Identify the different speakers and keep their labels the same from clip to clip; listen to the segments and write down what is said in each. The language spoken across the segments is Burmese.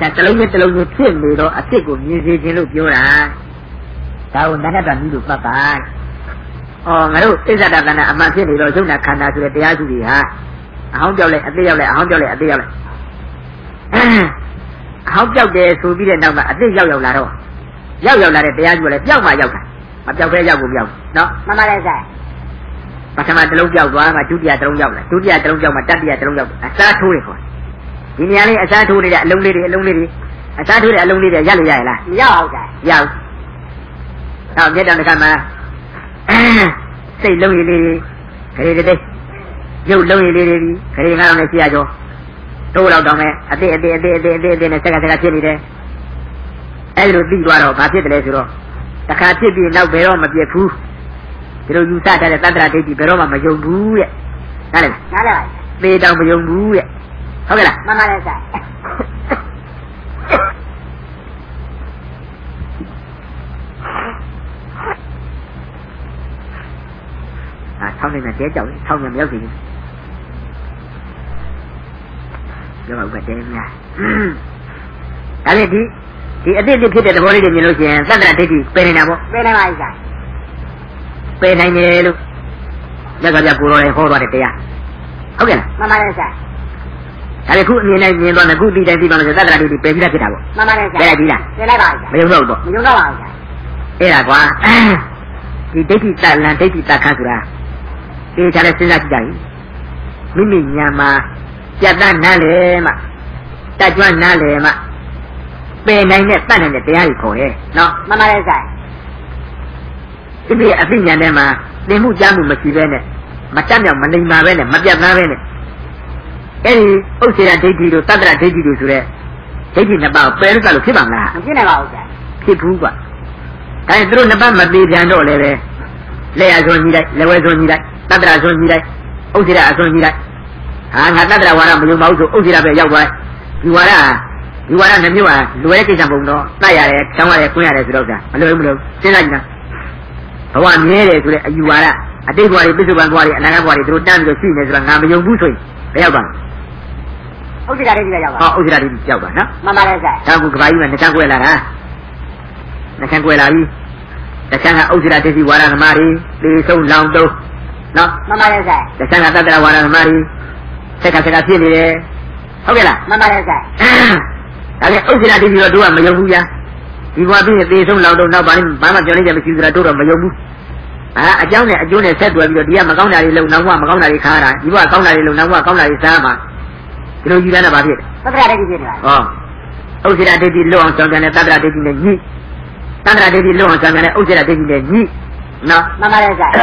Speaker 1: တလုံးနဲ့တလုံးကိုဖြစ်နေတော့အစ်စ်ကိုမြင်စေခြင်းလို့ပြောတာဒါကိုနာနဲ့တန်ပြီးလို့ပတ်ပါငါတို့ဣဇဒတနာအမှန်ဖြစ်နေတော့ယုံနာခန္ဓာဆိုတဲ့တရားစုတွေဟာအဟောင်းပြောက်လိုက်အသေးရောက်လိုက်အဟောင်းပြောက်လိုက်အသေးရောက်လိုက်အဟောင်းပြောက်တယ်ဆိုပြီးတဲ့နောက်မှာအသေးရောက်လာတော့ရောက်လာတဲ့တရားစုကလည်းပြောက်မှရောက်တာမပြောက်ခဲရောက်ကိုပြောက်နော်မှန်ပါလေဆိုင်ပထမတစ်လုံးပြောက်သွားမှဒုတိယတစ်လုံးရောက်လာဒုတိယတစ်လုံးပြောက်မှတတိယတစ်လုံးရောက်အစားထိုးတယ်ခေါ်ဒီနေရာလေးအစားထိုးနေတဲ့အလုံးလေးတွေအစားထိုးတဲ့အလုံးလေးတွေရလို့ရရလားမရပါဘူးဆိုင်ရအောင်တော့မြေတောင်တစ်ခါမှာစိတ်လုံးရည်လေးခရီးတဲ့ရုပ်လုံးရည်လေးတွေခရီးငါးအောင်နဲ့ကြည့်ရကြောတိုးတော့တောင်းမဲ့အသေးနဲ့စက်ကဖြစ်နေတယ်အဲ့လိုပြီးသွားတော့ဘာဖြစ်တယ်လဲဆိုတော့တစ်ခါဖြစ်ပြီးနောက်ဘယ်တော့မပြတ်ဘူးဒီလိုယူဆထားတဲ့တတ္တရာဒိဋ္ဌိဘယ်တော့မှမယုံဘူးတဲ့နားလည်လားနားလည်ပါသေတောင်မယုံဘူးတဲ့ဟုတ်ကဲ့လားမှန်ပါတယ်ဆိုင်ဆောင်းနေတာတဲကြောက်ဆောင်းနေမရောက်သေးဘူးပြောပါဦးကတဲများဒါလေဒီအတိတ်ဖြစ်တဲ့သဘောလေးတွေမြင်လို့ရှိရင်သတ္တရာဒိဋ္ဌိပယ်နေတာပေါ့ပယ်နိုင်ပါပြီဆိုင်ပယ်နိုင်တယ်လို့မြတ်စွာဘုရားကိုယ်တော်လည်းဟောသွားတဲ့တရားဟုတ်ကဲ့လားမှန်ပါတယ်ဆိုင်ဒါလေခုအမြင်နဲ့မြင်သွားမယ်ခုဒီတိုင်းပြီးပါလို့ဆိုသတ္တရာဒိဋ္ဌိပယ်ပြီးသားဖြစ်တာပေါ့မှန်ပါတယ်ဆိုင်ပယ်လိုက်ပြီလားပယ်လိုက်ပါပြီမယုံတော့ဘူးပေါ့မယုံတော့ပါဘူးဆိုင်အဲ့ဒါကွာဒီဒိဋ္ဌိတလန်ဒိဋ္ဌိတခါဆိုတာဒီချာလဲစဉ်းစားကြည့်ကြပြီမိမိညာမှာကြက်သားနားလေမှတက်ကြွနားလေမှပယ်နိုင်တဲ့တတ်နိုင်တဲ့တရားတွေခေါ်တယ်နော်မှန်ပါတယ်ဆိုင်ဒီအသိဉာဏ်ထဲမှာသင်မှုကြားမှုမရှိဘဲနဲ့မတတ်မြောက်မနိုင်ပါပဲနဲ့မပြတ်သားပဲနဲ့အဲ့ဒီဥစ္စေရဒိဋ္ဌိတို့တတ္တရဒိဋ္ဌိတို့ဆိုတဲ့ဒိဋ္ဌိနှစ်ပါးပယ်လို့ဖြစ်ပါမလားမဖြစ်နိုင်ပါဘူးဆိုင်ဖြစ်ဘူးကွာဒါရင်သူတို့နှစ်ပါးမသေးပြန်တော့လည်းပဲလက်ရစွန်ကြီးလိုက်လက်ဝဲစွန်ကြီးလိုက်တတ္တရစွန်ကြီးလိုက်ဥစ္စေရအစွန်ကြီးလိုက်ငါတတ္တရဝါဒမယုံပါဘူးဆိုဥစ္စေရပဲရောက်သွားဒီဝါဒနှမျိုးဟာလွယ်ကိစ္စပုံတော့တတ်ရတယ်ကျောင်းရတယ်ကွင်းရတယ်ဆိုတော့မလွယ်ဘူးမလို့စဉ်းစားကြည့်နော်ဘဝမြဲတယ်ဆိုတဲ့အယူဝါဒအတိတ်ဘဝတွေပြစ္ဆုတ်ဘဝတွေအနာဂတ်ဘဝတွေသူတို့တန်းပြီးတော့ရှိနေဆိုတော့ငါမယုံဘူးဆိုရင်ဘယ်ရောက်ပါ့ဥစ္စေရဒိဋ္ဌိရောက်ပါဥစ္စေရဒိဋ္ဌိရောက်ပါနော်မှန်ပါတယ်ဆိုင်ဒါကကဘာကြီးကနှချမ်းကွဲလာတာနှချမ်းကွဲလာပြီတချမ်းကဥစ္စေရဒိဋ္ဌိဝါဒသမားတွေသေဆုံးလောင်တုံးနော်မှန်ပါတယ်ဆိုင်တချမ်းကတတ္တရဝါဒသမားတွေဆက်ကဖြစ်နေတယ်ဟုတ်ကဲ့လားမှန်ပါတယ်ဆိုင်ဒါလည်းဥစ္စေရဒိဋ္ဌိတော့တို့ကမယုံဘူးဗျာဒီဘဝပြီးသေဆုံးလောင်တုံးနောက်ဘာမှပြောနေကြမရှိဆိုတာတို့တော့မယုံဘူးအကြောင်းနဲ့အကျိုးနဲ့ဆက်တွယ်ပြီးတော့ဒီကမကောင်းတာတွေလုံနောက်ဘဝမကောင်းတာတွေခါရတာဒီဘဝကောင်းတာတွေလုံနောက်ဘဝကောင်းတာတွေစားမှာဒီလိုယူရတာဘာဖြစ်လဲသတ္တရာဒိဋ္ဌိဖြစ်နေတာဥစ္စေရဒိဋ္ဌိလွတ်အောင်ဆောင်ပြန်တဲ့သတ္တရာဒိဋ္ဌိနဲ့ညှိသတ္တရာဒိဋ္ဌိလွတ်အောင်ဆောင်ပြန်တဲ့ဥစ္စေရဒိဋ္ဌိနဲ့ညှိနော်မှန်ပါတယ်ဆိုင်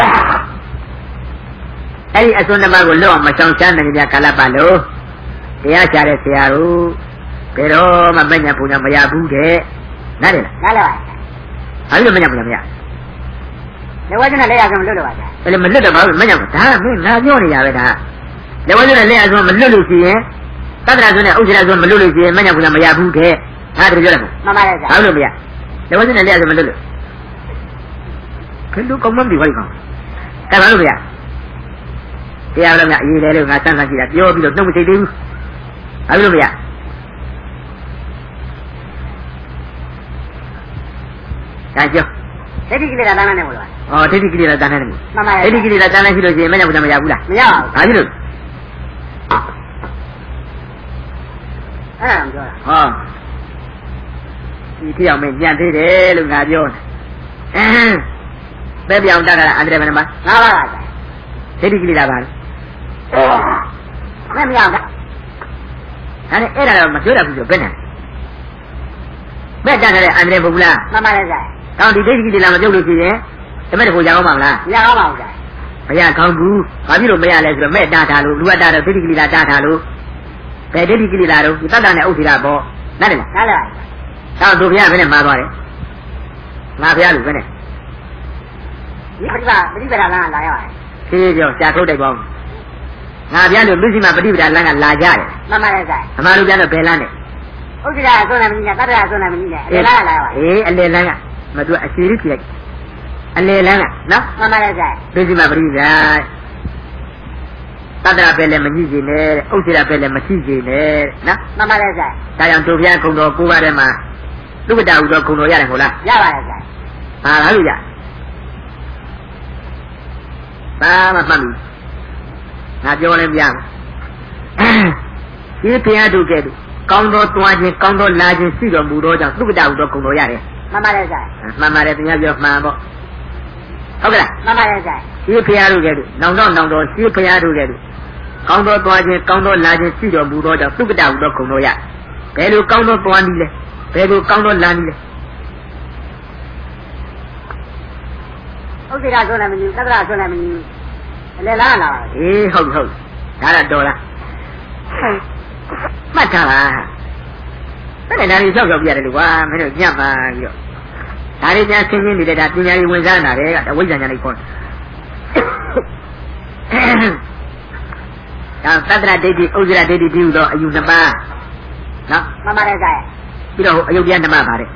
Speaker 1: အဲ့ဒီအစွန်းတစ်ပါးကိုလွတ်အောင်မဆောင်ချမ်းနိုင်ကြကာလပတ်လို့တရားချတဲ့ဆရာတို့ဘယ်တော့မှမညံပူညာမရဘူးတဲ့နားတယ်လားနားလဲပါအဲ့လိုမညံပူညာမရလက်ဝဲကျနဲ့လက်ရဆုံးမလွတ်တော့ပါဗျာအဲ့လိုမလွတ်တော့ပါဘူးမညံဒါကမင်းငါပြောနေရပဲဒါလက်ဝဲကျနဲ့လက်ရဆုံးမလွတ်လို့ရှိရင်တတ္တရာဆိုနဲ့ဥစ္စေရဆိုမလွတ်လို့ရှိရင်မညံပူညာမရဘူးတဲ့ဟာတကယ်ပြောတယ်မှန်ပါတယ်ဗျာဘာလို့မရလက်ဝဲကျနဲ့လက်ရဆုံးမလွတ်လို့ခင်ဗျကောင်းမှမပြီးပါဘူးကောင်ကဲဘာလို့မရတရားတော်များအေးလေလို့ငါစမ်းစမ်းကြည့်တာပြောပြီးတော့နှုတ်မသိသေးဘူးဘာလို့မရဒါကြောင့်ဒိဋ္ဌိကိလေသာတန်းနေမို့လားဒိဋ္ဌိကိလေသာတန်းနေမို့မှန်ပါရဲ့ဒိဋ္ဌိကိလေသာတန်းနေရှိလို့ရှိရင်မညံ့ဘူးမရဘူးလားမရပါဘူးဘာဖြစ်လို့အဲ့ဒါပြောတာဒီတရားမင်းညံ့သေးတယ်လို့ငါပြောတယ်ပဲပြောင်းတတ်တာအန္တရာယ်ဘယ်နှပါငါးပါးပါဒိဋ္ဌိကိလေသာပါမမရဘူးဒါနဲ့အဲ့ဒါတော့မပြောတတ်ဘူးဆိုဘယ်နဲ့မဲ့တတ်တဲ့အန္တရာယ်ပုဂ္ဂလားမှန်ပါရဲ့ဆိုင်တောင်းဒီဒိဋ္ဌိကိလေသာမပြုတ်လို့ရှိရင်တမက်တဖို့ရအောင်ပါမလားမရအောင်ပါဘူးဆိုင်မရကောင်းဘူးဘာဖြစ်လို့မရလဲဆိုတော့မဲ့တားထားလို့လူကတားတော့ဒိဋ္ဌိကိလေသာတားထားလို့ဘယ်ဒိဋ္ဌိကိလေသာတော့ဒီတတ္တနဲ့ဥစ္စေရပေါ့နားတယ်လားနားတယ်တောင်းတို့ဘုရားဘယ်နဲ့မှားသွားတယ်ငါဘုရားလူပဲနဲ့ဒီပฏิပဒါလမ်းကလာရပါတယ်ဖြည်းဖြည်းပြောရှာထုတ်တိုက်ပေါင်းငါဘုရားလူလူစီမှာပฏิပဒါလမ်းကလာကြတယ်မှန်ပါတယ်ဆိုင်အမှန်လို့ပြန်တော့ဘယ်လမ်းနဲ့ဥစ္စေရအစွန်းနဲ့မကြီးနဲ့တတ္တရအစွန်းနဲ့မကြီးနဲ့အလယ်လမ်းကလာရပါတယ်အလယ်လမ်းကမတူအရှိရိဖြစ်လိုက်အလယ်လမ်းကနော်မှန်ပါတယ်ဆိုင်လူစီမှာပฏิပဒါတ Tadra Belle Magine, Osira Belle Magine, Mamma Dayan Tuvia Kundo Kuvarema. Look at that, Kundo Yaramola. Yara. Hallelujah. Mami. Not your name young. You can't do get Condo Twaji, Condo Large and Sido Budoja, look at that, Kundo Yare. Mamma, your mamma. Okay, Mamma, you can't do get it. No, you can't do get it. Condo Twaji, Condo Large and Sido Budoja, look at that, Kundo Yare. Pelu Condo Twani, Pelu Condo Lani. Okay, that's what I mean. That's what I mean. Lelana. Eh, ho. That's $1. Matala. But then I talk of Yadua, Many Yama. That is just singing that Dinari was on a way than any point. Now, Sadra Dedi, Ozra Dedi Dudo, Yunama. No, Mamma, you know, you'll be on the map.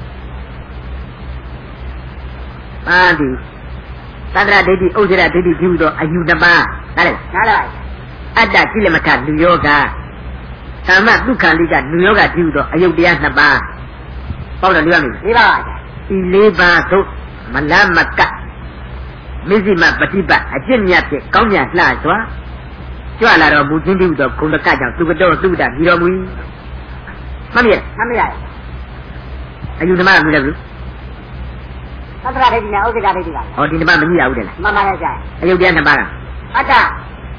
Speaker 1: Adi. Sadra Dedi, Ozra Dedi Dudo, Ayunama. That is. Ada Kilimata, New Yoga. Sama Duka Liga, New Yoga Dudo, Ayudia Naba. Paula Luami. Ileba to Malamaka. Mizima Batiba, Ajiniate, Konya Lazwa. Juala Mujindi, Kundakaja, Tugado, Duda, Hiromi. Mamia. Are you the man who lives? Oh, did the man out there? Mamma, are you the Nabara? Ada.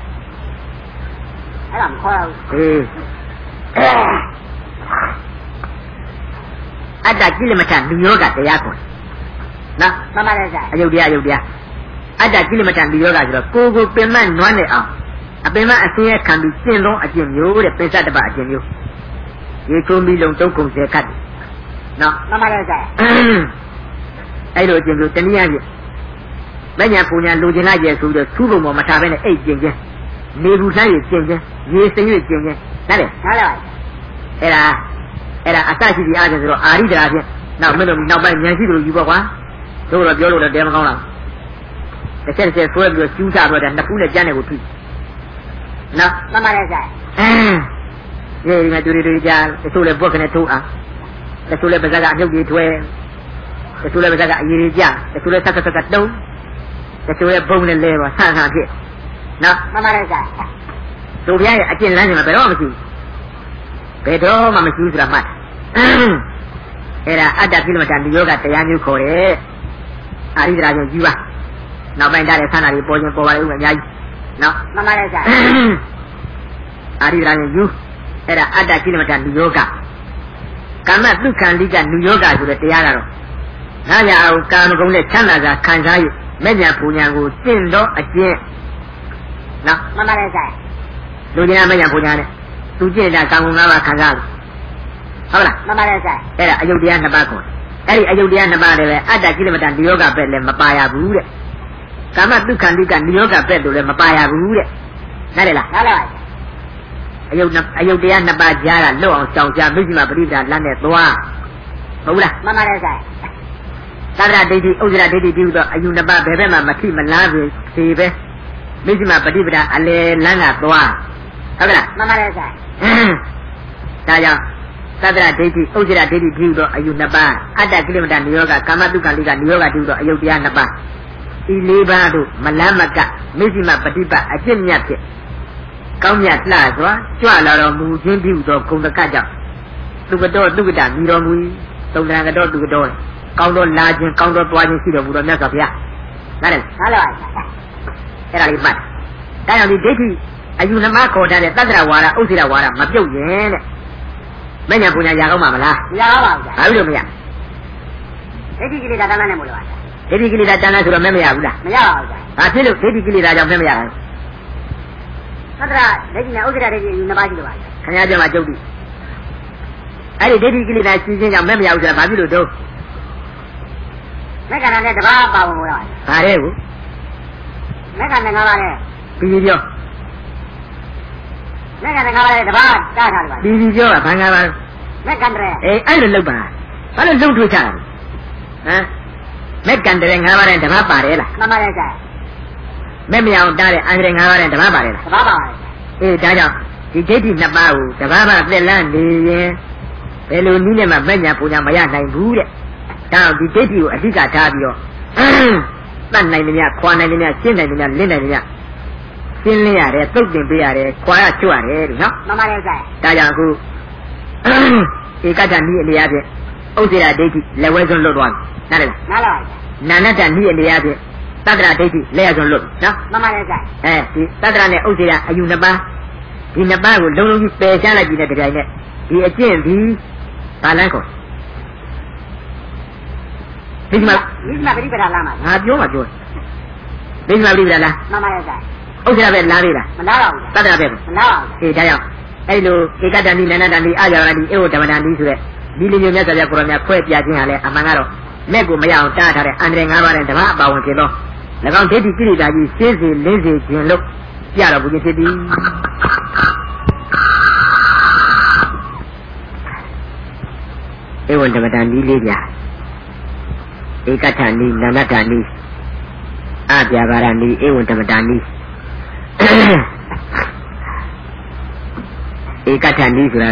Speaker 1: I'm called. Ada Kilimatan, New York at the airport. Now, Mamma, are you there? Ada Kilimatan, New York, Google Penman, one day out. A Pema Asia can be seen long at you, the Pesat about you. You told me don't go to the cut. No, Mamma, I know you tell me. Many of you losing ideas to the two room of Matavan 8 ginger. Maybe is ginger. Yes, you is ginger. That is. Era attached to the others or Arida. Now, now by Nancy, you go on. So, you're the Demona. The sense is for your shoes out and the Puna Janet would be. No, Mamma, yeah, you do it, the Sula book and a two. The Sula Bazaga, you to wear. The Sula Bazaga, Yirija, the Sula Saka Dome, the Sula Bone and Lever, Sana here. Now, Mamma, so we are again landing a barometer. Pedro, Mamma, use the mat. Era Ada Kilomatan, the yoga, the Yanu Kore, Arida, you are. Now, my dad is Sana, reporting for Yai. Now, Mamma, Arida, you. Era Ada Kilomatan, the yoga. Come at Lucan Liga, New Yoga to the Tiara. Naya, come go let Canada, Kanzai, Media Punyango, Tindo, again. Now, Mamma, Lugina Maya Punyane, Lugina Kamuna Kanzal. Hola, Mamma, era Ayudian Nabaco. Eri Ayudian Nabare, Ada Kilomatan, the yoga bed, Mapaya Bude. Come at Lucan Liga, New Yoga bed, Mapaya Bude. Narela. Ayudian Nabajara, no, South Misma Brida, Lanet Loa. Hola, Mamma, Sadra Dedi, Ozra Dedi, Ayunaba, Bema, Mati, Malavi, Sibe, Misma Badibra, Ale, Lana, Loa. Hola, Mamma, Taya, Sadra Dedi, Ozra Dedi, Ayunaba, Ada Glimdan, Yoga, Kamatuka Liga, Yoga, Ayudian Naba, Ilebado, Malamaka, Misma Badiba, Ajimiati. Konya Lazwa, Juala Mujin Budo, Kundakaja. Look at door, look at that, you don't we, don't hang a door to the door. Count on large and count on twice and see the wood of Nasapia. That is, hello. Era is bad. That on the Deti, Ayunamako, that is Tadrawara, Usirawara, Mapio Yen. Many of Punya Mamala. I will be. Dedically that animal. Dedically that Dana to the Memia. I tell you, dedically that of Memia. Sadra, Lady Ozra in the Bible. Can I do my duty? I did dedically that season of Memia of the Bible. Make another Baba. Parevo. Make another video. Make another Baba. Video, Pangava. Make Andre. I don't look bad. I don't do to child. Make Andre and Hava and the Paparella. Mamma. မဲ့မြောင်တားတဲ့အန္တရာယ်၅ပါးနဲ့တပါးပါတယ်လားတပါးပါပါတယ်အေးဒါကြောင့်ဒီဒိဋ္ဌိနှစ်ပါးကိုတပါးပါသက်လန်းနေရင်ဘယ်လိုနည်းနဲ့မှမဲ့ညာပူညာမရနိုင်ဘူးတဲ့ဒါကြောင့်ဒီဒိဋ္ဌိကိုအဓိကထားပြီးတော့တတ်နိုင်တယ်များခွာနိုင်တယ်များရှင်းနိုင်တယ်များလင်းနိုင်တယ်များရှင်းလင်းရတယ်သုတ်တင်ပေးရတယ်ခွာရချွတ်ရတယ်ဒီနော်မှန်ပါတယ်ဆိုင်ဒါကြောင့်အခုဧကတ္တနည်းအနေအချင်းဥစ္စေရာဒိဋ္ဌိလက်ဝဲစွန်းလွတ်သွားပြီနားလည်လားနားလည်ပါပြီနာနတ္တနည်းအနေအချင်းသတ္တရာဒိဋ္ဌိလက်ရစွန်းလွတ်နော်မှန်ပါတယ်ဆိုင်ဒီသတ္တရာနဲ့ဥစ္စေရာအယူနှစ်ပါးဒီနှစ်ပါးကိုလုံးလုံးကြီးပယ်ရှားလိုက်ပြီးတဲ့ကြိုင်နဲ့ဒီအကျင့်ဒီဘာလန်းခေါ်ဒီမှာပြိပဒါလားမှာငါပြောမှာပြောဒီမှာပြိပဒါလားမှန်ပါရဲ့ဆိုင်ဥစ္စာပဲလားလေးလားမလားပါဘူးသတ္တရာပဲမလားပါဘူးအေးဒါကြောင့်အဲ့လိုဧကတ္တဏိနန္ဒတဏိအာဇာရဏိဧဝဓမ္မတဏိဆိုတဲ့ဒီလိုမျိုးမြတ်စွာဘုရားကိုရောများခွဲပြခြင်းဟာလဲအမှန်ကတော့မဲ့ကိုမရအောင်တားထားတဲ့အန္တရာယ်၅ပါးနဲ့ဓမ္မအပါဝင်ဖြစ်သော၎င်းဒိဋ္ဌိကိရိတာကြီးရှင်းစေလင်းစေခြင်းလို့ပြတော်မူခြင်းဖြစ်သည်ဧဝဓမ္မတဏိလေးပြဧကတ္တဏိနန္ဒတဏိအပြာပါရဏိဧဝဓမ္မတဏိဧကတ္တဏိဆိုတာ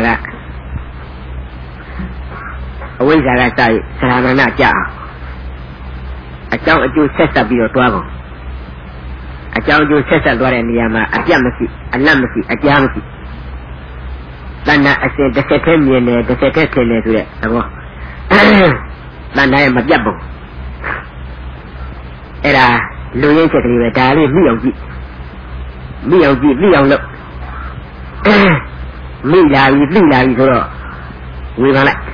Speaker 1: ကအဝိဇ္ဇာကစရသရမဏကြအောင်အကြောင်းအကျိုးဆက်ဆက်ပြီးတော့တွားကုန်အကြောင်းအကျိုးဆက်ဆက်သွားတဲ့နေရာမှာအပြတ်မရှိအလတ်မရှိအကြားမရှိတဏ္ဍအစဉ်တစ်ဆက်တည်းမြင်တယ်တစ်ဆက်တည်းထင်တယ်ဆိုတဲ့သဘောတဏ္ဍရဲ့မပြတ်ပုံအဲ့ဒါလူရင်းချက်ကလေးပဲဒါလေးမိအောင်ကြည့်မိအောင်လုပ်မိလာပြီသိလာပြီဆိုတော့ဝေဖန်လိုက်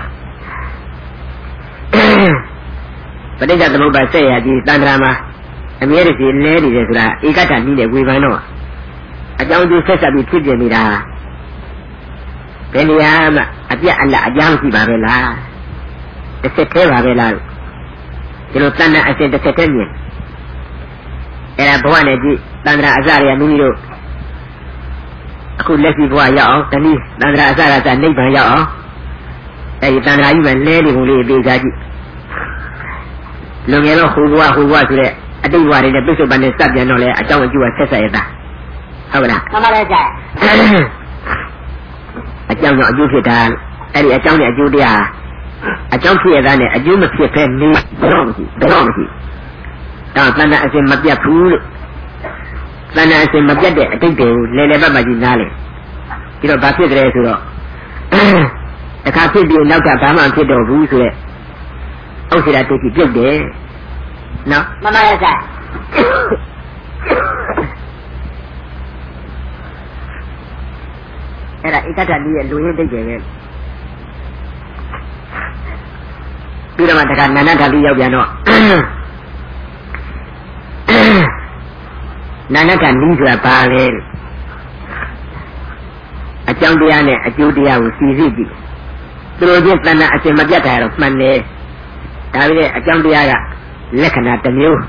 Speaker 1: ပဋိစ္စသမုပ္ပါဆက်ရကြီးတန်ត្រာမှာအမြဲတည်းလဲနေတယ်ဆိုတာဧကတ္တနည်းနဲ့ဝေဖန်တော့အကြောင်းကျိုးဆက်ဆက်ပြီးဖြစ်ပြနေတာဘယ်နေရာမှအပြတ်အလတ်အကြောင်းရှိပါပဲလားတစ်ဆက်သေးပါပဲလားဒီလိုတဏ္ဍအစဉ်တစ်ဆက်သေးမြင်အဲ့ဒါဘဝနဲ့ကြည့်တန်ត្រာအစရမိမိတို့အခုလက်ရှိဘဝရောက်အောင်တနည်းတန်ត្រာအစရစနိဗ္ဗာန်ရောက်အောင်အဲ့ဒီတန်ត្រာကြီးမှလဲနေပုံလေးအသေးစားကြည့်လွန်ငယ်တော့ဟိုဘဝဆိုတဲ့အတိတ်ဘဝတွေနဲ့ပြစ္ဆုတ်ပန်နဲ့စပ်ပြန်တော့လဲအကြောင်းအကျိုးကဆက်ဆက်ရတာဟုတ်ကလားမှန်ပါလေကြာအကြောင်းကြောင့်အကျိုးဖြစ်တာအဲ့ဒီအကြောင်းနဲ့အကျိုးတရားအကြောင်းဖြစ်ရတာနဲ့အကျိုးမဖြစ်ဘဲနေတော့မရှိဒါတဏ္ဍအစဉ်မပြတ်ဘူးလို့တဏ္ဍအစဉ်မပြတ်တဲ့အတိတ်တွေကိုလဲလဲပတ်ပတ်ကြီးနားလေဒီတော့ဘာဖြစ်ကြလဲဆိုတော့တခါဖြစ်ပြီးနောက်ကဘာမှဖြစ်တော့ဘူးဆိုရက်ဥစ္စေရာဒိဋ္ဌိပြုတ်တယ်နော်မှန်ပါရဲ့ဆိုင်အဲ့ဒါဧကတ္တနည်းရဲ့လူရင်းဒိဋ္ဌိပဲပြီးတော့မှတခါနန္ဒဓာတိရောက်ပြန်တော့နန္ဒဓာတိဆိုတာဘာလဲအကြောင်းတရားနဲ့အကျိုးတရားကိုစီစစ်ကြည့်သူတို့ချင်းတဏ္ဍအစဉ်မပြတ်တာတော့မှန်တယ်ဒါပေမဲ့အကြောင်းတရားကလက္ခဏာတစ်မျိုး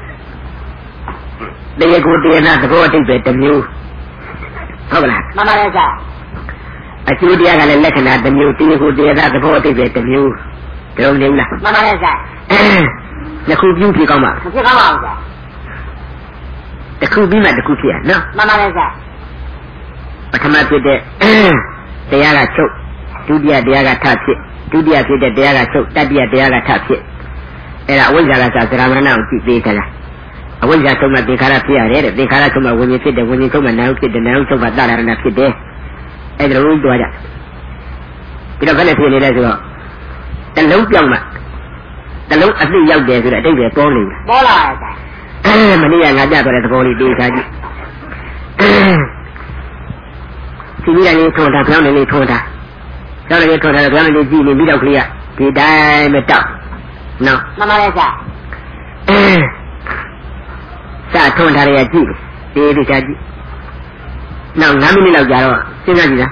Speaker 1: တရားကိုတရားနာသဘောအတိတ်ပဲတစ်မျိုးဟုတ်ကလားမှန်ပါရဲ့စားအကျိုးတရားကလည်းလက္ခဏာတစ်မျိုးတရားကိုတရားနာသဘောအတိတ်ပဲတစ်မျိုးဒါတော့နေဘူးလားမှန်ပါရဲ့စားနှစ်ခုပြုဖြစ်ကောင်းပါဖြစ်ကောင်းပါဘူးစားတစ်ခုပြီးမှတစ်ခုဖြစ်ရနော်မှန်ပါရဲ့စားပထမဖြစ်တဲ့တရားကချုပ်ဒုတိယတရားကထဖြစ်ဒုတိယဖြစ်တဲ့တရားကချုပ်တတိယတရားကထဖြစ်အဲ့ဒါအဝိဇ္ဇာကသရမဏကိုကြည့်သေးကြလားအဝိဇ္ဇာဆုံးမှသင်္ခါရဖြစ်ရတယ်တဲ့သင်္ခါရဆုံးမှဝိညာဉ်ဖြစ်တယ်ဝိညာဉ်ဆုံးမှနာမ်ဖြစ်တယ်နာမ်ဆုံးမှသရဏဖြစ်တယ်အဲ့ဒါလို့တွားကြပြီးတော့ဘယ်နဲ့ဖြစ်နေလဲဆိုတော့တလုံးပြောင်းမှတလုံးအသိရောက်တယ်ဆိုတဲ့အတိတ်ပဲပေါ်နေတယ်ပေါ်လာတယ်မနေ့ကငါကြတော့တဲ့သဘောလေးသိခါကြည့်ဒီနေ့လည်းထွန်တာပြောင်းနေလေးထွန်တာကျောင်းလေးထွန်တာပြောင်းနေလေးကြည့်နေပြီးတော့ခလေးကဒီတိုင်းမတောက်နော်မှန်ပါရဲ့စားစထွန်ထားရကြည့်သေးသေးချာကြည့်နောက်9မိနစ်လောက်ကြာတော့စဉ်းစားကြည့်လား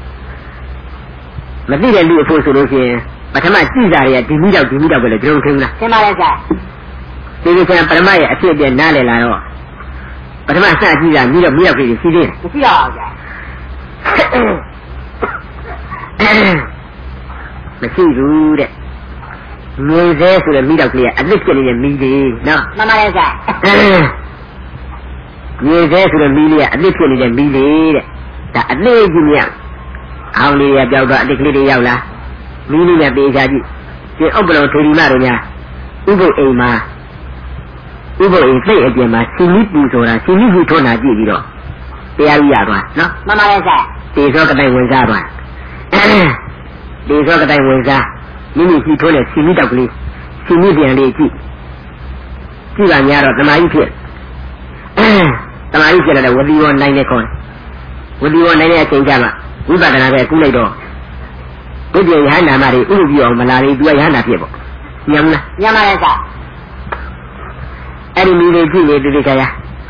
Speaker 1: မသိတဲ့လူအဖို့ဆိုလို့ရှိရင်ပထမကြည့်စားရဒီမိတော့ပဲလေကျွန်တော်ထင်ဘူးလားထင်ပါရဲ့စားဒီလိုဆိုရင်ပထမရဲ့အဖြစ်အပျက်နားလည်လာတော့ပထမစကြည့်တာမိတော့မြောက်ကြီးရှိသေးတယ်မရှိတော့အောင်ကြာမရှိဘူးတဲ့ငွေသေးဆိုတဲ့မိတော့ကလေးကအသစ်ဖြစ်နေတဲ့မိသေးနော်မှန်ပါရဲ့စား nhìn thế rồi mi liền anh biết chuyện này mi liền đã anh biết gì nhỉ ông đi gặp giàu đoạn đi đi giàu là mi liền bị ra gì thì ông bảo thôi đi mà rồi nha u bộ ấy phải ở bên mà xin ít bù rồi là xin ít bù thôi là gì đi đó bây giờ giờ rồi nó mà là sao thì do cái này nguyên ra rồi thì do cái này nguyên ra mình chỉ thôi là xin ít đâu đi xin ít tiền đi chỉ là nhà rồi tao nói chuyện tao nói chuyện là vấn đề này này con vấn đề này này chính ra mà 우바다나에 꿀레도 그게 하나 말이 우비요 말이 두에 하나 피고 냠나 냠아야자 에리미리 지네 되게야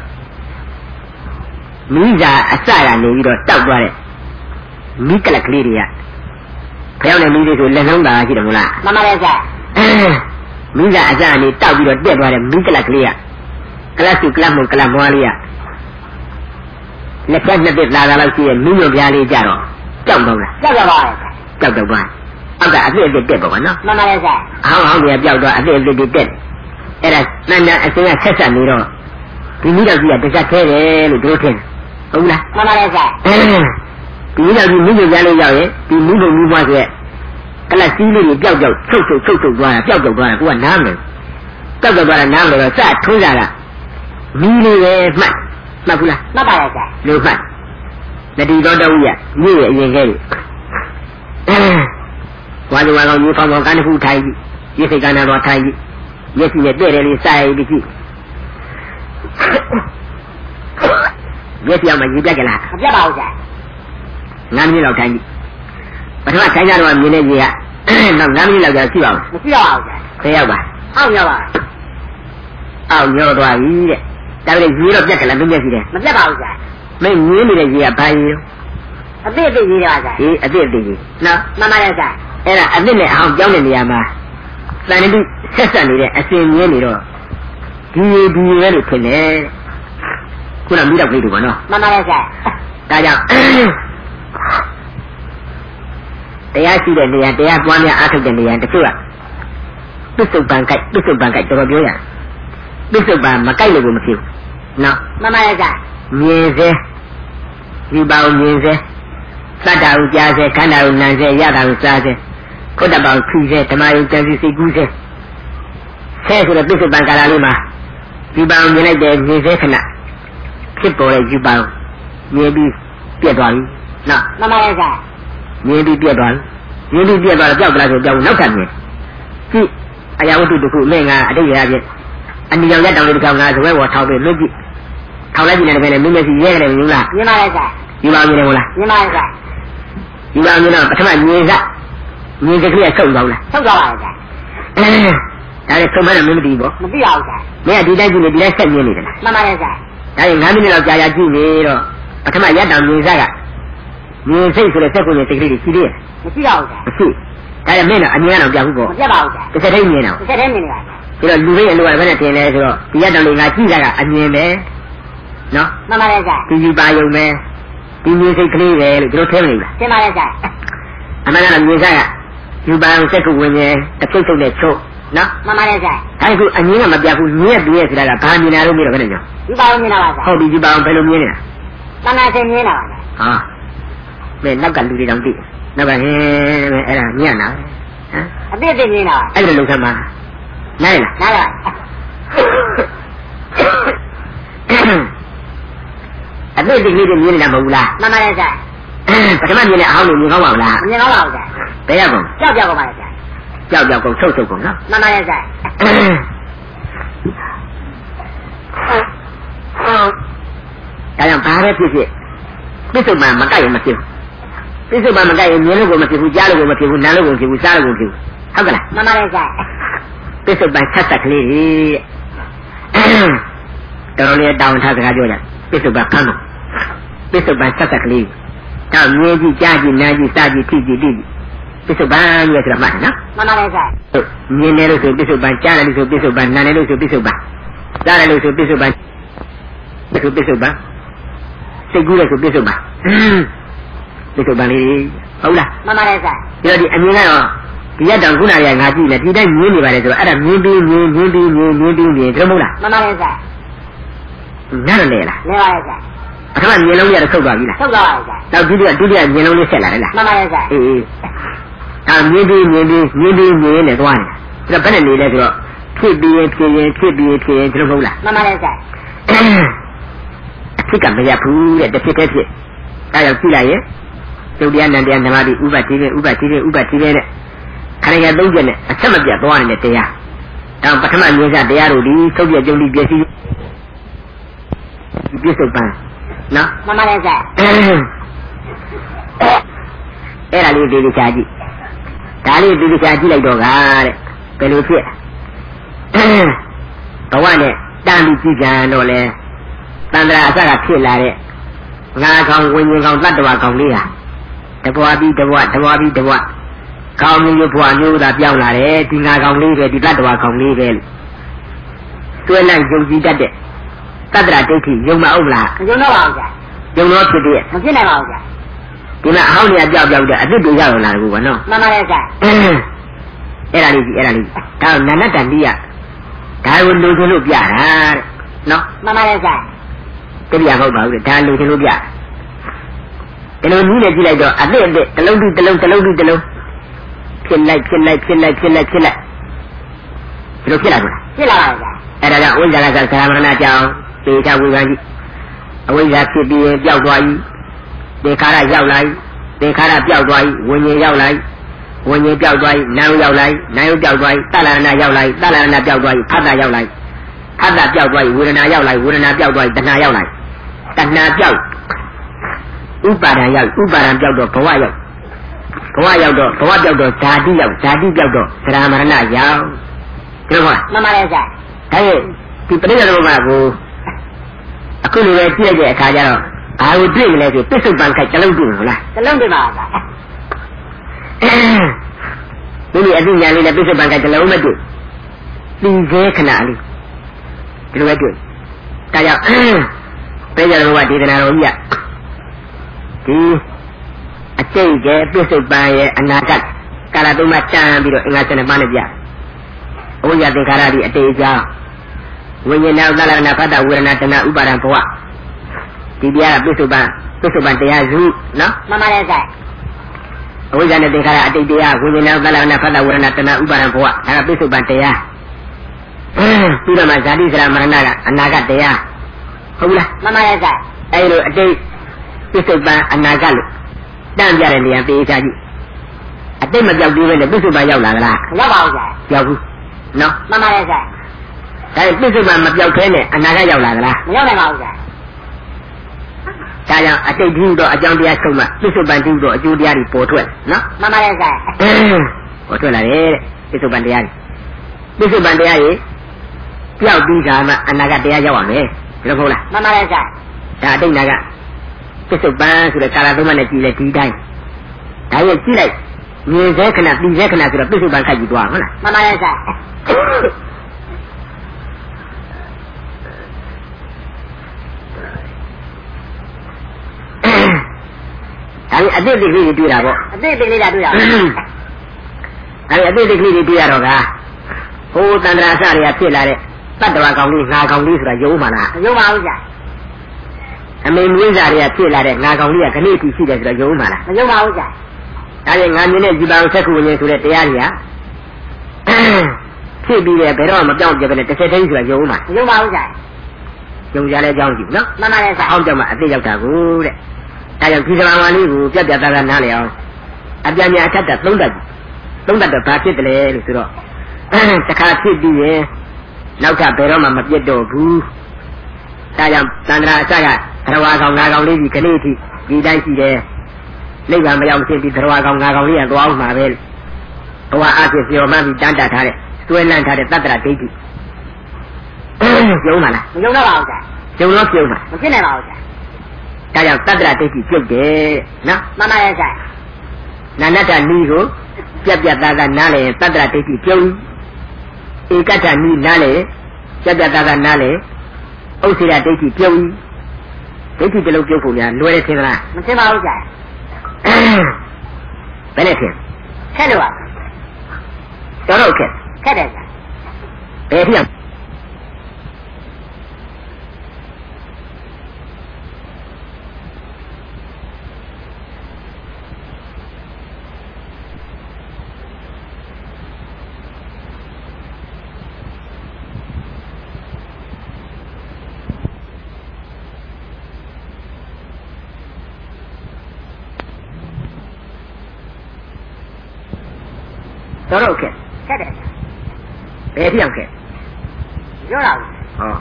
Speaker 1: 미자 아싸야 내비로 딱သွားတယ်မိကလကလေးတွေကဖျောင်းတဲ့မိလေးဆိုလက်နှောင်းတာရှိတယ်မလားမှန်ပါတယ်ဆရာမိကအစအနေတောက်ပြီးတော့တက်သွားတယ်မိကလကလေးကကလစုကလမွန်ကလမွားလေးကလက်ချက်နှစ်သက်လာတာလောက်ရှိရဲ့မိညွန့်ပြားလေးကြတော့ကြောက်တော့လားကြောက်ပါပါကြောက်တော့ပါအောက်ကအပြည့်အပြည့်တက်ပါပါနော်မှန်ပါတယ်ဆရာဟောင်းကြီးပြောက်တော့အပြည့်အပြည့်တက်အဲ့ဒါနန်းနန်းအစင်းကဆက်ဆက်နေတော့ဒီမိတော်ကြီးကတခြားခဲတယ်လို့တို့ထင်ဟုတ်လားမှန်ပါတယ်ဆရာဒီမိတော်ကြီးမိညွန့်ပြားလေးရောက်ရင်ဒီမိဘမိဘဆိုရဲ့ကလစီးလေးတွေပျောက်ချုပ်သွားတာပျောက်သွားတာကိုကနားမယ်ပျောက်သွားတာနားမယ်တော့စထွန်းကြတာမီးလေးပဲမှတ်ဘူးလားမှတ်ပါရဲ့ဆရာလို့မှတ်တတိတော်တော်ကြီးကမြို့ရဲ့အရင်ကလေးဝါကြဝါကောင်ကြီးဖောင်ဖောင်ကန်းတစ်ခုထိုင်ပြီးရေစိတ်ကန်းတော်ထိုင်ပြီးမျက်စိနဲ့တဲ့တယ်လေးစိုက်ပြီးကြည့်မျက်စိအောင်မရေပြတ်ကြလားမပြတ်ပါဘူးဆရာ9မိနစ်လောက်ထိုင်ပြီးပထမထိုင်ကြတော့မြင်နေကြီးကနောက်9မိနစ်လောက်ကြာရှိပါဦးမရှိပါဘူးဆရာခရောက်ပါအောက်ရောက်ပါအောက်ရောက်သွားပြီတဲ့ဒါပေမဲ့ရေတော့ပြတ်ကြလားမပြတ်စီတယ်မပြတ်ပါဘူးဆရာမင်းငင်းနေတဲ့ရေကဘာရေအသစ်ရေတွေပါဆရာအေးအသစ်ရေနော်မှန်ပါတယ်ဆရာအဲ့ဒါအသစ်နဲ့အောင်ကြောင်းတဲ့နေရာမှာတန်တိဆက်ဆက်နေတဲ့အစင်မြင်းနေတော့ဒီရေပဲလို့ထင်တယ်ခုနမိတော့ပြေးတူပါနော်မှန်ပါတယ်ဆရာဒါကြောင့်တရားရှိတဲ့နေရာတရားပွားများအားထုတ်တဲ့နေရာတချို့ကပစ္စုပန်ကြိုက်တော်တော်ပြောရပစ္စုပန်မကြိုက်လို့မဖြစ်ဘူးနော်မှန်ပါရဲ့ဆရာမြင်စေဒီပေါင်းမြင်စေသတ္တဟုကြားစေခန္ဓာဟုနာစေရတာဟုစားစေခုတ္တပေါင်းဖြူစေဓမ္မယုံကြံစီစိတ်ကူးစေဆဲဆိုတဲ့ပစ္စုပန်ကာလလေးမှာဒီပေါင်းမြင်လိုက်တဲ့မြင်စေခဏဖြစ်ပေါ်တဲ့ဒီပေါင်းမြင်ပြီးပြတ်သွားပြီနော်မှန်ပါရဲ့ဆရာမြင်ပြီးပြတ်သွားတယ်ပျောက်ကြလားဆိုပြောင်းနောက်ထပ်မြင်ကြည့်အရာဝတ္ထုတစ်ခုအမေကအတိတ်ရပြအနီရောင်ရက်တောင်လေးတစ်ကောင်ကဇဝဲဝထောက်ပြီးလွတ်ကြည့်ထောက်လိုက်ကြည့်နေတယ်မင်းမျက်စိရဲရတယ်မြင်လားမြင်ပါရဲ့ဆရာဒီပါမြင်တယ်ဟုတ်လားမြင်ပါရဲ့ဆရာဒီပါမြင်တော့ပထမမြင်စမြင်ကလေးဆုပ်သွားလားဆုပ်သွားပါရဲ့ဆရာဒါလည်းဆုံးမတယ်မင်းမသိဘူးမသိပါဘူးဆရာမင်းကဒီတိုင်းကြည့်နေဒီတိုင်းဆက်မြင်နေတယ်လားမှန်ပါရဲ့ဆရာဒါရင်9မိနစ်လောက်ကြာကြည့်နေတော့ပထမရက်တောင်မြင်စကမြင်စိတ်ဆိုတဲ့စက်ကိုစိတ်ကလေးရှိသေးတယ်မရှိပါဘူးမရှိဒါလည်းမင်းကအမြင်ကတော့ပြဘူးပေါ့မပြပါဘူးတစ်ချက်တည်းမြင်တော့တစ်ချက်တည်းမြင်နေတာဆိုတော့လူတွေအလိုကဘယ်နဲ့တင်လဲဆိုတော့ဒီရက်တောင်လေးငါကြည့်တာကအမြင်ပဲနော်မှန်ပါတယ်ဆရာဒီပါယုံပဲဒီမြင်စိတ်ကလေးပဲလို့တို့ထင်နေလားထင်ပါတယ်ဆရာအမှန်ကတော့မြင်စားကယူပါအောင်စက်ကိုဝင်ရင်တစ်ချို့ချုပ်နဲ့ချုပ်နော်မှန်ပါတယ်ဆရာဒါကအမြင်ကမပြဘူးမြင်ရပြည့်ဆိုတာကဘာမြင်တာလို့ပြောတော့ဘယ်နဲ့ညယူပါအောင်မြင်တာပါဆရာဟုတ်ပြီယူပါအောင်ဘယ်လိုမြင်နေတာမှန်ပါတယ်မြင်တာပါဆရာဟာမင်းနောက်ကလူတွေတောင်သိနောက်ကဟင်းအဲ့ဒါညံ့တာဟမ်အပြည့်သိနေတာအဲ့လိုလုပ်သမှာနိုင်လားနိုင်ပါအပြည့်သိလေးတွေမြင်နေတာမဟုတ်လားမှန်ပါတယ်ဆရာပထမမြင်တဲ့အဟောင်းကိုမြင်ကောင်းပါမလားမြင်ကောင်းပါဘူးဆရာဘယ်ရောက်ကုန်ကြောက်ကုန်ပါလေဆရာကြောက်ကုန်ဆုပ်ကုန်နော်မှန်ပါတယ်ဆရာဒါကြောင့်ဘာပဲဖြစ်ဖြစ်ပစ္စုပန်မကြိုက်ရင်မဖြစ်ဘူးပစ္စုပန်မကြိုက်ရင်မြင်လို့ကိုမဖြစ်ဘူးကြားလို့ကိုမဖြစ်ဘူးနားလို့ကိုမဖြစ်ဘူးစားလို့ကိုမဖြစ်ဘူးဟုတ်ကလားမှန်ပါတယ်ဆရာပစ္စုပန်ဆက်ဆက်ကလေးတော်တော်လေးတောင်းထားစကားပြောကြပစ္စုပန်ဖမ်းလို့ပစ္စုပန်ဆက်ဆက်ကလေးတော့မြင်ကြည့်ကြားကြည့်နားကြည့်စားကြည့်ထိကြည့်တိပစ္စုပန်ရဲ့ဆိုတာမှတ်နော်မှန်ပါတယ်ဆရာမြင်တယ်လို့ဆိုပစ္စုပန်ကြားတယ်လို့ဆိုပစ္စုပန်နားတယ်လို့ဆိုပစ္စုပန်စားတယ်လို့ဆိုပစ္စုပန်ပစ္စုပန်စိတ်ကူးတယ်ဆိုပစ္စုပန်ပစ္စုပန်လေးဟုတ်လားမှန်ပါတယ်ဆရာဒီတော့ဒီအမြင်ကတော့ဒီရက်တောင်ခုနကငါကြည့်နေဒီတိုင်းမြင်နေပါလေဆိုတော့အဲ့ဒါမြင်ပြီးမြင်တယ်မဟုတ်လားမှန်ပါတယ်ဆရာနားလည်းလား
Speaker 2: လဲပါရဲ့ဆရာ
Speaker 1: ပထမမြင်လုံးရတော့ဆုတ်သွားပြီလား
Speaker 2: ဆုတ်သွားပါရဲ့ဆရာ
Speaker 1: နောက်ဒုတိယမြင်လုံးလေးဆက်လာတယ်လား
Speaker 2: မှန်ပါရဲ့ဆရာ
Speaker 1: အေးမြင်ပြီးနဲ့သွားနေတာဒါဘယ်နဲ့နေလဲဆိုတော့ဖြစ်ပြီးရင်ဒီလိုမဟုတ်လား
Speaker 2: မှန်ပါရဲ့ဆရာ
Speaker 1: အဖြစ်ကမရဘူးတဲ့တစ်ဖြစ်တဲ့ဖြစ်အဲဒါကြည့်လိုက်ရင်သုတရားနန္တရားဓမ္မတိဥပတိနဲ့ခန္ဓာရ3ချက်နဲ့အချက်မပြတ်သွားနေတဲ့တရားဒါပထမမြင်စားတရားတို့ဒီသုတ်ပြကြုံပြီးပြည့်စည်ပြစ္ဆုတ်ပန်းနော်
Speaker 2: မှန်ပါရဲ့ဆရာ
Speaker 1: အဲ့ဒါလေးဒီချာကြည့်ဒါလေးဒီချာကြည့်လိုက်တော့ကတဲ့ဘယ်လိုဖြစ်ဘဝနဲ့တန်ပြီးကြည့်ကြတော့လေတန်ត្រာအစကဖြစ်လာတဲ့ငါကောင်ဝิญဉ်ကောင်တတ္တဝါကောင်လေးဟာတဘွားပြီးတဘွားကောင်းမျိုးဘွားမျိုးသာပြောင်းလာတယ်ဒီငါကောင်လေးပဲဒီတတ္တဝါကောင်လေးပဲတွဲလိုက်ယုံကြည်တတ်တဲ့တတ္တရာဒိဋ္ဌိယုံမအောင်လား
Speaker 2: ယုံတော့ပါဦးဆရာ
Speaker 1: ယုံတော့ဖြစ်တဲ့
Speaker 2: မဖြစ်နိုင်ပါဘူးဆရာ
Speaker 1: ဒီမှာအဟောင်းနေပြောက်တဲ့အစ်စ်တွေရောက်လာတယ်ကွာနော်
Speaker 2: မှန်ပါရဲ့ဆရာ
Speaker 1: အဲ့ဒါလေးဒါနာနတ္တန်တိယဒါကိုလူချင်းလို့ပြတာတဲ့နော်
Speaker 2: မှန်ပါရဲ့ဆရာ
Speaker 1: တရားမဟုတ်ပါဘူးတဲ့ဒါလူချင်းလို့ပြဒီလိုနည်းနဲ့ကြည့်လိုက်တော့အစ်စ်တလုံးဖြစ်လိုက်ဒီလိုဖြစ်လာကွာ
Speaker 2: ဖြစ်လာပါဗျာ
Speaker 1: အဲ့ဒါကဝိဇ္ဇာကသရမဏကြောင့်သေချာဝိပန်းကြီးအဝိဇ္ဇာဖြစ်ပြီးရင်ပျောက်သွားပြီသင်္ခါရရောက်လာပြီသင်္ခါရပျောက်သွားပြီဝိညာဉ်ရောက်လာပြီဝိညာဉ်ပျောက်သွားပြီနာမ်ရောက်လာပြီနာမ်ပျောက်သွားပြီတလရဏရောက်လာပြီတလရဏပျောက်သွားပြီဖတ်တာရောက်လာပြီဖတ်တာပျောက်သွားပြီဝေဒနာရောက်လာပြီဝေဒနာပျောက်သွားပြီတဏှာရောက်လာပြီတဏှာပျောက်ဥပါဒံရောက်ဥပါဒံပျောက်တော့ဘဝရောက်ဘဝပျောက်တော့ဇာတိရောက်ဇာတိပျောက်တော့သရမဏရောက်ဒီလို
Speaker 2: မှန်ပါရဲ့ဆရာ
Speaker 1: ဒါရဲ့ဒီပရိသေဓမ္မကိုအခုလိုပဲကြည့်တဲ့အခါကျတော့ဘာကိုတွေ့မလဲဆိုပစ္စုပန်ခိုက်တစ်လုံးတွေ့မလား
Speaker 2: တစ်လုံးတွေ့ပါဗျာ
Speaker 1: ဒီအသိဉာဏ်လေးနဲ့ပစ္စုပန်ခိုက်တစ်လုံးမတွေ့ပြီးသေးခဏလေးဒီလိုပဲတွေ့ဒါကြောင့်ပရိသေဓမ္မဒေသနာတော်ကြီးကဒီအကျိတ်ရဲ့ပစ္စုပန်ရဲ့အနာဂတ်ကာလသုံးပါးတန်ပြီးတော့အင်္ဂါ7ပါးနဲ့ပြအဝိဇ္ဇာသင်္ခါရဒီအတေအကြောင်းဝိညာဉ်နဲ့သလရဏဖတ်တာဝေဒနာတဏှာဥပါဒံဘဝဒီတရားကပစ္စုပန်တရားစုနော်
Speaker 2: မှန်ပါရဲ့ဆရာ
Speaker 1: အဝိဇ္ဇာနဲ့သင်္ခါရအတိတ်တရားဝိညာဉ်နဲ့သလရဏဖတ်တာဝေဒနာတဏှာဥပါဒံဘဝဒါကပစ္စုပန်တရားပြီးတော့မှဇာတိစရမရဏကအနာဂတ်တရားဟုတ်လား
Speaker 2: မှန်ပါရဲ့ဆရာ
Speaker 1: အဲဒီလိုအတိတ်ပစ္စုပန်အနာဂတ်လို့တန့်ပြတဲ့နေရာပေးချကြည့်အတိတ်မပြောက်သေးပဲနဲ့ပစ္စုပန်ရောက်လာသလား
Speaker 2: ရောက်ပါဘူးဆရာ
Speaker 1: ရောက်ဘူးနော်
Speaker 2: မှန်ပါရဲ့ဆရာ
Speaker 1: ဒါပစ္စုပန်မပြောက်သေးနဲ့အနာဂတ်ရောက်လာသလား
Speaker 2: မရောက်နိုင်ပါဘူးဆရာ
Speaker 1: ဒါကြောင့်အတိတ်ကြီးတော့အကြောင်းတရားဆုံးမှပစ္စုပန်ကြီးတော့အကျိုးတရားတွေပေါ်ထွက်နော်
Speaker 2: မှန်ပါရဲ့ဆရာ
Speaker 1: ပေါ်ထွက်လာတယ်တဲ့ပစ္စုပန်တရားတွေပစ္စုပန်တရားတွေပြောက်ပြီးခါမှအနာဂတ်တရားရောက်ရမယ်ဒီလိုမဟုတ်လား
Speaker 2: မှန်ပါရဲ့ဆရာ
Speaker 1: ဒါအတိတ်နာကပစ္စုပန်ဆိုတဲ့ကာလသုံးပါးနဲ့ကြည့်လဲဒီတိုင်းဒါရဲ့ကြည့်လိုက်မြင်စေခဏပြီးစေခဏဆိုတော့ပစ္စုပန်ခိုက်ကြည့်သွားဟုတ်လား
Speaker 2: မှန်ပါရဲ့ဆရာ
Speaker 1: ဒါအတိတ်ကလေးတွေတွေ့တာပေါ့
Speaker 2: အတိတ်ကလေးတွေတွေ့တာဒါ
Speaker 1: အတိတ်ကလေးတွေတွေ့ရတော့ကဟိုတန္တရာစတွေကဖြစ်လာတဲ့တတ္တဝါကောင်လေးငါကောင်လေးဆိုတာယုံမှလား
Speaker 2: ယုံပါဘူးကြာ
Speaker 1: အမေမွေးစားတွေကဖြစ်လာတဲ့ငါကောင်လေးကခဏတိရှိတယ်ဆိုတော့ယုံမှလား
Speaker 2: မယုံပါဘူးကြာ
Speaker 1: ဒါနဲ့ငါမြင်တဲ့ဒီပါဆက်ခုဝင်ဆိုတဲ့တရားတွေကဖြစ်ပြီးတယ်ဘယ်တော့မှမပြောင်းပြပဲနဲ့တစ်ဆက်တည်းဆိုတာယုံမှ
Speaker 2: မယုံပါဘူးကြာ
Speaker 1: ယုံကြလဲအကြောင်းကြည့်နော်
Speaker 2: မှန်ပါတယ်ဆရာ
Speaker 1: အောက်ကြမှာအသိရောက်တာကိုတဲ့ဒါကြောင့်ဒီစမာဝါလေးကိုပြတ်သားသားနားလည်အောင်အပြညာအထက်သုံးတတ်တော့ဘာဖြစ်တယ်လဲလို့ဆိုတော့တခါဖြစ်ပြီးရင်နောက်ကဘယ်တော့မှမပြတ်တော့ဘူးဒါကြောင့်သန္တရာအစကသရဝါကောင်ငါကောင်လေးကြီးကလေးထိဒီတိုင်းရှိတယ်နိဗ္ဗာန်မရောက်ဖြစ်ပြီးသရဝါကောင်ငါကောင်လေးကသွားအောင်မှာပဲဘဝအဖြစ်ပြောမှပြီးတန်းတတ်ထားတဲ့တွဲလန့်ထားတဲ့တတ္တရာဒိဋ္ဌိယုံပါလား
Speaker 2: မယုံတော့ပါဘူးကြာ
Speaker 1: ယုံတော့ပြုံးပါ
Speaker 2: မဖြစ်နိုင်ပါဘူးကြာ
Speaker 1: ဒါကြောင့်တတ္တရာဒိဋ္ဌိပြုတ်တယ်နော်
Speaker 2: မှန်ပါရဲ့ကြာ
Speaker 1: နာနတ္တနီးကိုပြတ်သားသားနားလည်တတ္တရာဒိဋ္ဌိပြုံးဧကတ္တနီးနားလည်ပြတ်သားသားနားလည်ဥစ္စေရဒိဋ္ဌိပြုံးဒိဋ္ဌိတလုံးပြုတ်ဖို့များလွယ်တယ်ထင်လား
Speaker 2: မထင်ပါဘူးကြာ
Speaker 1: ဘယ်နဲ့ထင်
Speaker 2: ခက်လို့ပါ
Speaker 1: တော့ခက်
Speaker 2: တယ်ကြာ
Speaker 1: ဘယ်ထင်တော်တော့ခက်
Speaker 2: ခက်တယ်
Speaker 1: ဘယ်ပြောင်းခက်
Speaker 2: ပြောတာ
Speaker 1: ဟော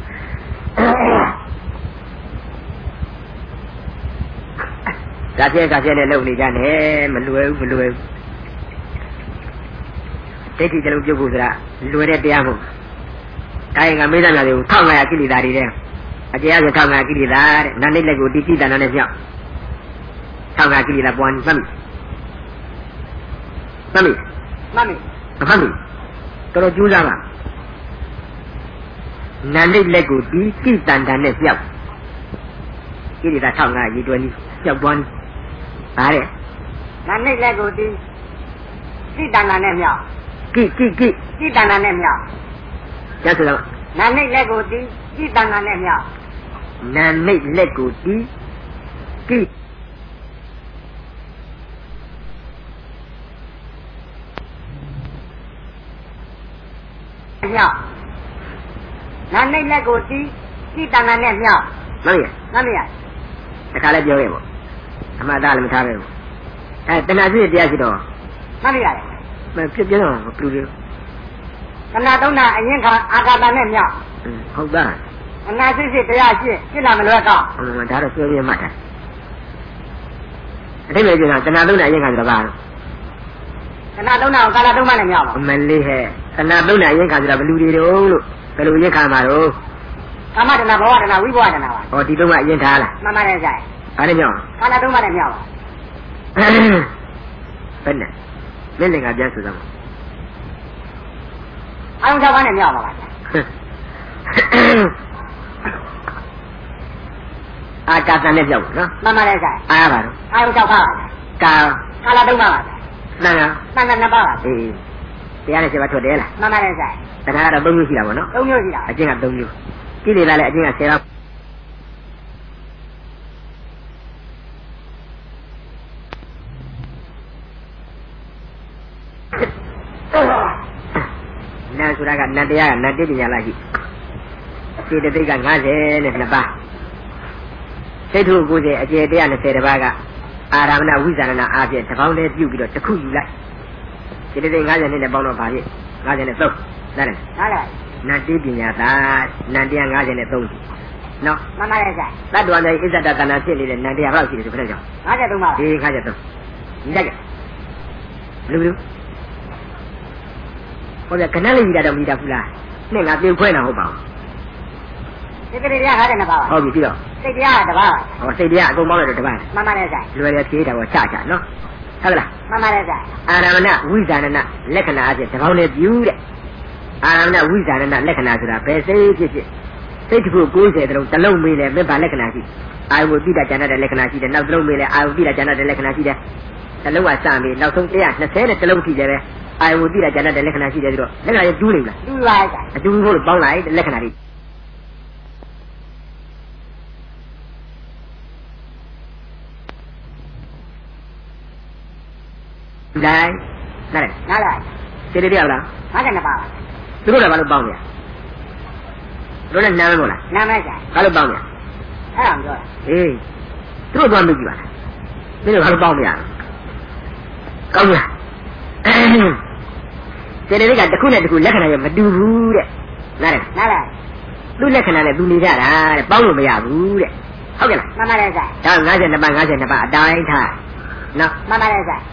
Speaker 1: ဒါပြဲနဲ့လုံနေကြတယ်မလွယ်ဘူးဒိဋ္ဌိကြလုံးပြုတ်ဖို့ဆိုတာလွယ်တဲ့တရားမဟုတ်ဒါရင်ကမေးသမျှတွေကို1500ကိလေသာတွေတဲ့အကျယ်အပြည့်1500ကိလေသာတဲ့နာနိလက်ကိုတိတိတန်နဲ့ပြောင်း1500ကိလေသာပွားနေမှတ်မိတော်ကျိုးစားပါနာနိလက်ကိုတိတိတန်နဲ့ပြောင်းကိလေသာ1500ရေတွယ်ကြီးပြောက်ပွားနေဗါတဲ့
Speaker 2: နာနိလက်ကိုတီးစိတ္တနာနဲ့မြောက်
Speaker 1: ကိ
Speaker 2: စိတ္တနာနဲ့မြောက်
Speaker 1: ကျဆိုတော့
Speaker 2: နာနိလက်ကိုတီးစိတ္တနာနဲ့မြောက်
Speaker 1: နာနိလက်ကိုတီးကိ
Speaker 2: မြောက်နာနိလက်ကိုတီးစိတ္တနာနဲ့မြောက်
Speaker 1: မရ တခါလည်းပြောခဲ့ပေါ့အမှန်တရားလည်းမထားပဲဘူးတဏှာစိတ်တရားရှိတော့
Speaker 2: မှတ်ရတယ်
Speaker 1: မဖြစ်ပြတော့ဘလူတွေ
Speaker 2: ခဏသုံးတာအရင်ကအာကာသနဲ့မြောက်
Speaker 1: ဟုတ်သား
Speaker 2: အနာစိတ်တရားရှိဖြစ်လာမလွဲကောက်
Speaker 1: ဒါတော့ပြောပြမှတ်တယ်အတိတ်ပဲကျတော့တဏှာသုံးတာအရင်ကဆိုတော့ဘာ
Speaker 2: ခဏသုံးတာကိုကာလသုံးမှနဲ့မြောက်ပါ
Speaker 1: အမလေးဟဲ့တဏှာသုံးတာအရင်ကဆိုတော့ဘလူတွေတုံးလို့ဘယ်လိုရင်ခံမှာတော့
Speaker 2: ကာမတဏဘဝတဏဝိဘဝတဏပါ
Speaker 1: ဟောဒီတုံးကအရင်ထားလား
Speaker 2: မှန်ပါတယ်ဆိုင်
Speaker 1: ဘာလဲမြောက်
Speaker 2: ကာလသုံးမှနဲ့မြောက်ပါ
Speaker 1: ဘယ်နဲ့မင်းလည်းကပြန်ဆိုသမှာ
Speaker 2: အာယုံ၆ပါးနဲ့မြောက်ပါပါ
Speaker 1: အာကာသနဲ့ပြောက်နော်
Speaker 2: မှန်ပါတယ်ဆိုင်
Speaker 1: အားပါတော့
Speaker 2: အာယုံ၆ပါးပါ
Speaker 1: ကာ
Speaker 2: လသုံးပါပါ
Speaker 1: တန်
Speaker 2: တန်နှစ်ပါးပါ
Speaker 1: အေးတရားနဲ့7ပါးထွက်တယ်လား
Speaker 2: မှန်ပါတယ်ဆိုင်
Speaker 1: တရားကတော့3မျိုးရှိတာပေါ့နော်
Speaker 2: 3မျိုးရှိတာ
Speaker 1: အကျင့်က3မျိုးကိလေသာလည်းအကျင့်က10ပါးနာဆိုတာကနတ်တရားကနတ်တိပညာလားရှိစေတသိက်က52ပါးစိတ်ထု90အကျယ်120ပါးကအာရမဏဝိဇာဏအားဖြင့်တစ်ပေါင်းတည်းပြုတ်ပြီးတော့တစ်ခုယူလိုက်စေတသိက်52နဲ့ပေါင်းတော့ပါပြီ53နားလည်နတ်တိပညာသာနတ်တရား53နော်
Speaker 2: မှန်ပါတယ်ဆိုင်
Speaker 1: တတ္တဝါတွေဣဇဒကနာဖြစ်နေတဲ့နတ်တရားဘယ်လောက်ရှိတယ်ဆိုခဏကြောင်း
Speaker 2: 53ပါ
Speaker 1: ဒီ53ဒီကြက်လူဟောပြကနလေးကြီးတာတော့မိတာဘူးလားနဲ့ငါပြင်ခွဲတာဟုတ်ပါဘူး
Speaker 2: စိတ်တရား52ပါးပါ
Speaker 1: ဟုတ်ပြီပြီးတော့
Speaker 2: စိတ်တရားတစ်ပါးပါ
Speaker 1: ဟောစိတ်တရားအကုန်ပေါင်းလိုက်တော့တစ်ပါး
Speaker 2: မှန်ပါတယ်ဆိုင်
Speaker 1: လွယ်ရဖြေးတာပေါ့ချနော်ဟုတ်လား
Speaker 2: မှန်ပါတယ်ဆိုင်
Speaker 1: အာရမဏဝိဇာဏလက္ခဏာအဖြစ်တစ်ပေါင်းနဲ့ပြူတဲ့အာရမဏဝိဇာဏလက္ခဏာဆိုတာဘယ်စိတ်ဖြစ်စိတ်တစ်ခု90တလုံးတစ်လုံးမေးလဲမင်းဘာလက္ခဏာရှိအာယုတိတာကျန်တဲ့လက္ခဏာရှိတယ်နောက်တစ်လုံးမေးလဲအာယုတိတာကျန်တဲ့လက္ခဏာရှိတယ်တစ်လုံးကစမေးနောက်ဆုံး120နဲ့တစ်လုံးရှိတယ်ပဲအာယုတိတာကျန်တဲ့လက္ခဏာရှိတယ်ဆိုတော့လက္ခဏာရကျူးနေလား
Speaker 2: တူပါဆိုင်
Speaker 1: အကျူးဖို့ပေါင်းလိုက်လက္ခဏာတွေလိုက်နားလိုက်စေတသိက်လား
Speaker 2: 52ပါးပါ
Speaker 1: သူတို့လည်းဘာလို့ပေါင်းလဲတို့လည်းနားမလို့လား
Speaker 2: နာမည်ဆိုင်
Speaker 1: ဘာလို့ပေါင်းလဲ
Speaker 2: အဲ့ဒါပြောတာ
Speaker 1: အေးသူတို့သွားမိကြည့်ပါလားမင်းတို့ဘာလို့ပေါင်းမရကောင်းလားစေတသိက်ကတစ်ခုနဲ့တစ်ခုလက္ခဏာရမတူဘူးတဲ့နားလိုက်သူ့လက္ခဏာနဲ့သူနေကြတာတဲ့ပေါင်းလို့မရဘူးတဲ့ဟုတ်ကဲ့လား
Speaker 2: မှန်ပါတယ်ဆိုင်
Speaker 1: ဒါ52ပါး52ပါးအတိုင်းထားနော်
Speaker 2: မှန်ပါတယ်ဆိုင်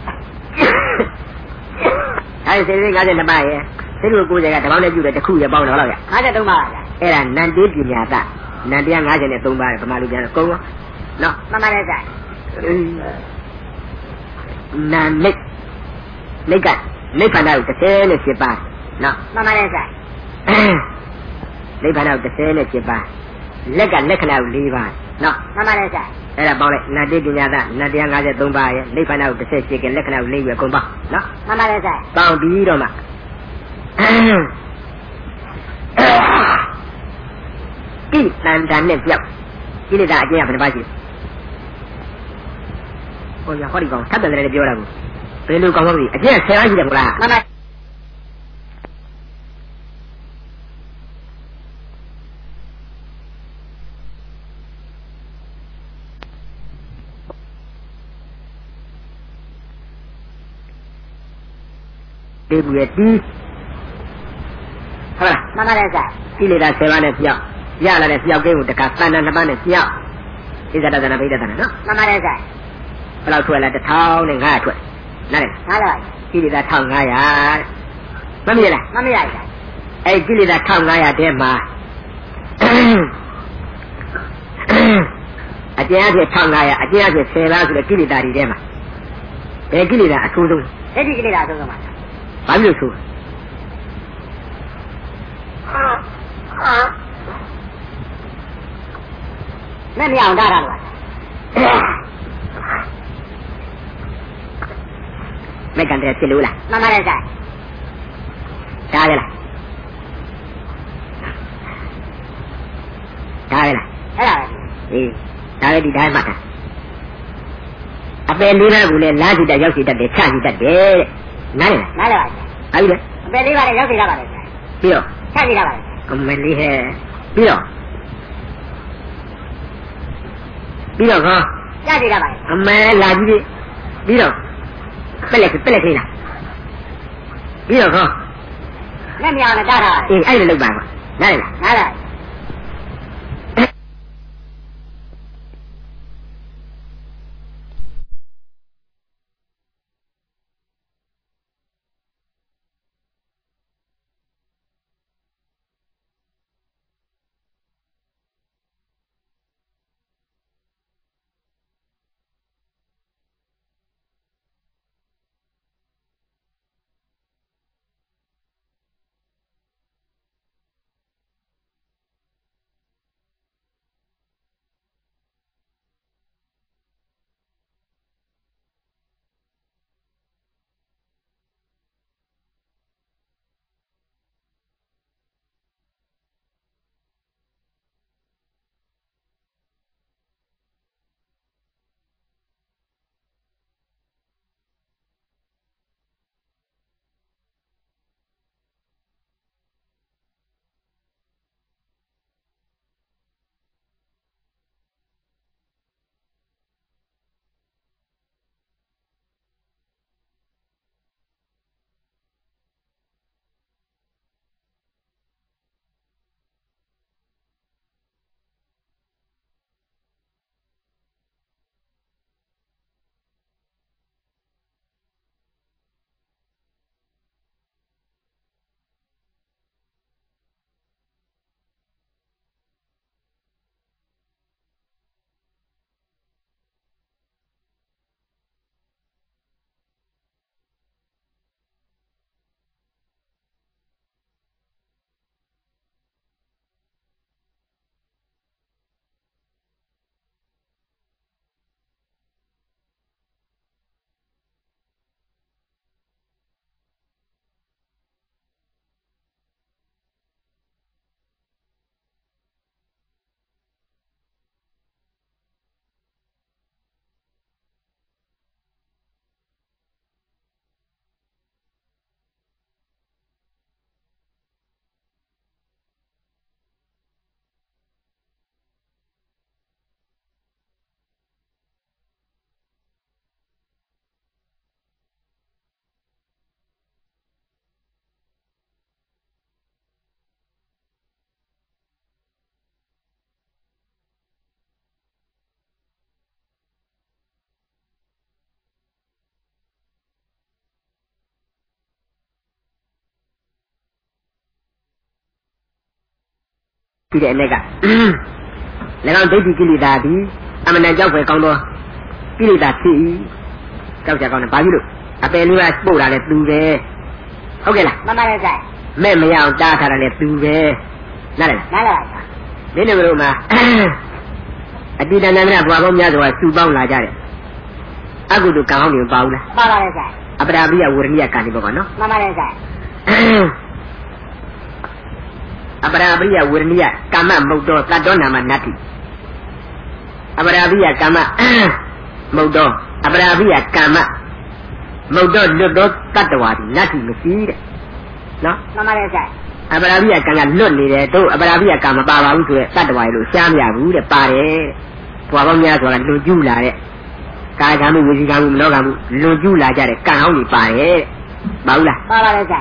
Speaker 1: အဲဒီစေတသိက်52ပါးရဲ့စိတ်ကို90ကတပေါင်းနဲ့ပြုတယ်တစ်ခုရပေါင်းတော့ဟုတ်လား
Speaker 2: 53ပါးပါဆိုင်
Speaker 1: အဲ့ဒါနန္တိပညာတနန္တရား53ပါးဗမာလူပြန်တော့ကုန်ရောနော်
Speaker 2: မှန်ပါတယ်ဆိုင်
Speaker 1: နာနိကနိဗ္ဗာန်ကို38ပါးနော်
Speaker 2: မှန်ပါတယ်ဆိုင်
Speaker 1: နိဗ္ဗာန်ကို38ပါးလက်ကလက္ခဏာကို4ပါးနော်
Speaker 2: မှန်ပါတယ်ဆိုင်
Speaker 1: အဲ့ဒါပေါင်းလိုက်နန္တိပညာတနန္တရား53ပါးရဲ့နိဗ္ဗာန်ကို38ကလက္ခဏာကို4ရွယ်ကုန်ပါနော်
Speaker 2: မှန်ပါတယ်ဆိုင်
Speaker 1: ပေါင်းပြီးတော့မှကိတန်တန်နဲ့ပြောက်ကိလေသာအကျဉ်းကဘယ်နှပါးရှိလဲဟောရဟောဒီကောင်ထပ်တယ်လည်းပြောတာကိုဘယ်လိုကောင်းလို့အကျဉ်း10ပါးရှိတယ်မလား
Speaker 2: မှန်ပါ
Speaker 1: တေးဘူးရဲ့တီးဟုတ်လား
Speaker 2: မှန်ပါတယ်ဆိုင်
Speaker 1: ကိလေသာ7ပါးနဲ့ပြောက်ရလာတဲ့ပြောက်ကင်းကိုတခါသဏ္ဍာန်2ပါးနဲ့ပြောက်ဣဇဒသနာပိဋကသနာနော်
Speaker 2: မှန်ပါတယ်ဆိုင်
Speaker 1: ဘယ်လောက်ထွက်လဲ1500ထွက်နားလေ
Speaker 2: နားလိုက်
Speaker 1: ကိလေသာ1500မမြင်လား
Speaker 2: မမရဆိုင်
Speaker 1: အဲ့ကိလေသာ1500တဲမှာအကျဉ်းအဖြစ်1500အကျဉ်းအဖြစ်10ပါးဆိုတဲ့ကိလေသာတွေထဲမှာဘယ်ကိလေသာအဆိုးဆုံး
Speaker 2: ဒိဋ္ဌိကိလေသာအဆုံးဆုံးပါ
Speaker 1: ဘာလို့ဆို
Speaker 2: မဲ့မရအောင်တားတာလို့
Speaker 1: မကန်တဲ့ဖြစ်လို့လား
Speaker 2: မှန်ပါတယ်ဆိုင်
Speaker 1: ဒါရလားဒါရလား
Speaker 2: အဲ့ဒါပဲ
Speaker 1: အေးဒါလည်းဒီတိုင်းမှတ်တာအပယ်လေးပါးကိုလည်းလားစီတက်ရောက်စီတက်တယ်ချစီတက်တယ်တဲ့နားလေလား
Speaker 2: နားလိုက်ပါဆိုင်
Speaker 1: ဟာပြီလေ
Speaker 2: အပေလေးပါလေရောက်စီရပါတယ်ဆိုင်
Speaker 1: ပြီးတော့
Speaker 2: ချက်စီရပါတယ်
Speaker 1: အမလေးဟဲ့ပြီးတော့ခေါ်
Speaker 2: ချက်စီရပါတယ်
Speaker 1: အမဲလာကြည့်ပြီးတော့ပက်လက်ခေးလားပြီးတော့ခေါ်
Speaker 2: မဲ့မရအောင်တားတာ
Speaker 1: အေးအဲ့လိုလုပ်ပါကွာနားလေလား
Speaker 2: နားလိုက်
Speaker 1: ဒီတဲ့အ내က၎င်းဒိဋ္ဌိကိလေသာသည်အမှန်တန်ကြောက်ဖွယ်ကောင်းသောကိလေသာဖြစ်၏ကြောက်ကြကောင်းတယ်ဘာဖြစ်လို့အပယ်လေးပါပို့လာလဲသူပဲဟုတ်ကဲ့လား
Speaker 2: မှန်ပါတယ်ဆိုင်
Speaker 1: မဲ့မရအောင်တားထားတာလဲသူပဲနားလည်လား
Speaker 2: နားလိုက်ပါ
Speaker 1: မင်းတို့မှာအတိတဏ္ဍနာဘွားပေါင်းများစွာစုပေါင်းလာကြတယ်အကုသိုလ်ကံဟောင်းတွေမပါဘူးလား
Speaker 2: ပါပါတယ်ဆိုင်
Speaker 1: အပရာပိယဝရဏိယကံတွေပေါ့ကွာနော်
Speaker 2: မှန်ပါတယ်ဆိုင်
Speaker 1: အပရာပိယဝရဏိယကာမမုတ်တော်တတ္တောနာမနတ္တိအပရာပိယကာမမုတ်တော်အပရာပိယကာမမုတ်တော်လွတ်တော်တတ္တဝါဒီနတ္တိမရှိတဲ့နော်
Speaker 2: မှန်ပါတယ်ဆိုင်
Speaker 1: အပရာပိယကံကလွတ်နေတယ်တို့အပရာပိယကံမပါပါဘူးဆိုရဲတတ္တဝါလို့ရှားမရဘူးတဲ့ပါတယ်ဘွားပေါင်းများစွာကလွန်ကျူးလာတဲ့ကာယကံမှုဝစီကံမှုမနောကံမှုလွန်ကျူးလာကြတဲ့ကံဟောင်းတွေပါတယ် bảo là
Speaker 2: ba là cái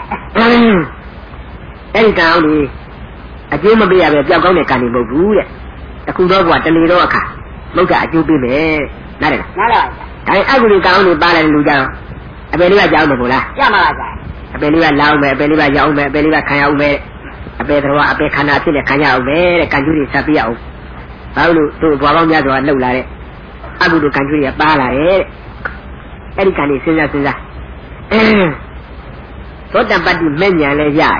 Speaker 1: cái cao đi chú mà bây giờ béo con này cả đi một vú đấy ta cũng đó quả tên đó cả mỗi cả chú bị mẹ nè
Speaker 2: rồi
Speaker 1: cái ai cũng đi cao đi ba lần luôn sao bên đi vào giàu mà là
Speaker 2: mà là
Speaker 1: bên đi vào lao mẹ bên đi vào giàu mẹ bên đi vào khai ông mẹ bên đó bên khán giả thì là khai ông mẹ cái chú đi sao bây giờ bao nhiêu tụi bà bao nhiêu rồi lâu lại đấy ai cũng được cái chú đi ba lại đấy cái đi cái đi xin ra số đàn bắt đi mấy nhà lấy dài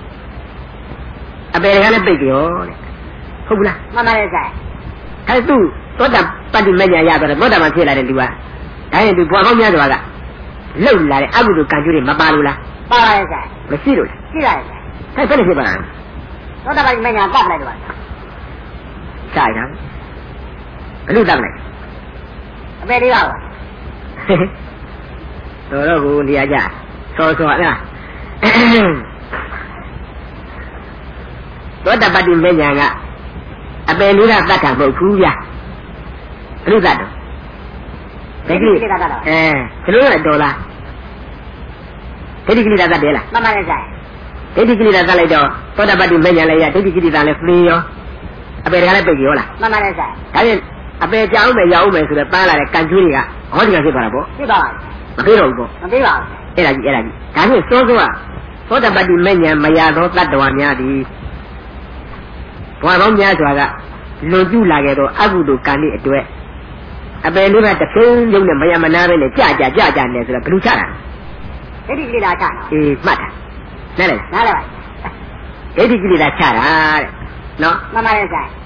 Speaker 1: bên cái nó bị kiểu không là
Speaker 2: mà là
Speaker 1: cái tu số đàn bắt đi mấy nhà dài rồi số đàn mà chơi lại đi qua cái đi bà bao nhiêu rồi cả lâu lại đấy ai cũng được cái chú đi mà ba luôn là
Speaker 2: ba là
Speaker 1: mà xí rồi cái phần này gì vậy
Speaker 2: số đàn bắt mấy nhà bắt lại rồi
Speaker 1: sai lắm cái lúc này
Speaker 2: bên đi vào
Speaker 1: rồi đó cô đi aja so là đó ta bắt đi về nhà ngạ bên đi ra ta cả bầu phú ya lúc đó cái gì cái lúc này đồ là cái gì cái ra đây là
Speaker 2: mà là
Speaker 1: cái gì cái ra lại đó ta bắt đi về nhà lại ya cái gì cái ra lại free yo bên cái này bị gì là
Speaker 2: mà là
Speaker 1: cái bên cháu mày giàu mày rồi ba lại căn chú đi cả hỏi gì cái bảo
Speaker 2: cái bảo
Speaker 1: mà biết rồi cô
Speaker 2: mà biết bảo
Speaker 1: cái là gì cái này số ta bắt đi mấy nhà mày ya đó tắt đồ nhà đi bao nhiêu rồi cả lôi chú lại cái đó áp dụng cái này đấy bên đi mà tập trung dùng để mày mà na bên này chả này rồi cái lúc chả
Speaker 2: cái gì là chả
Speaker 1: mất này cái gì là chả nó
Speaker 2: mà là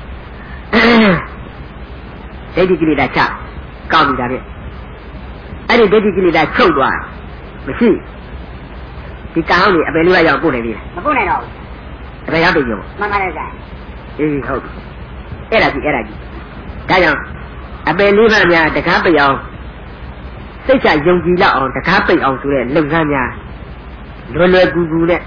Speaker 1: cái gì là chả cao đi đấy anh cái gì là châu đoà mà gì cái cao này bên đi vào cô này đi
Speaker 2: cô này đâu
Speaker 1: bên đó đi vô
Speaker 2: mà là
Speaker 1: không cái là gì cái nào bên đi vào nhà để khám bây giờ xây chạy dùng gì là để khám bây giờ tụi này lưng ra nhà luôn gu đấy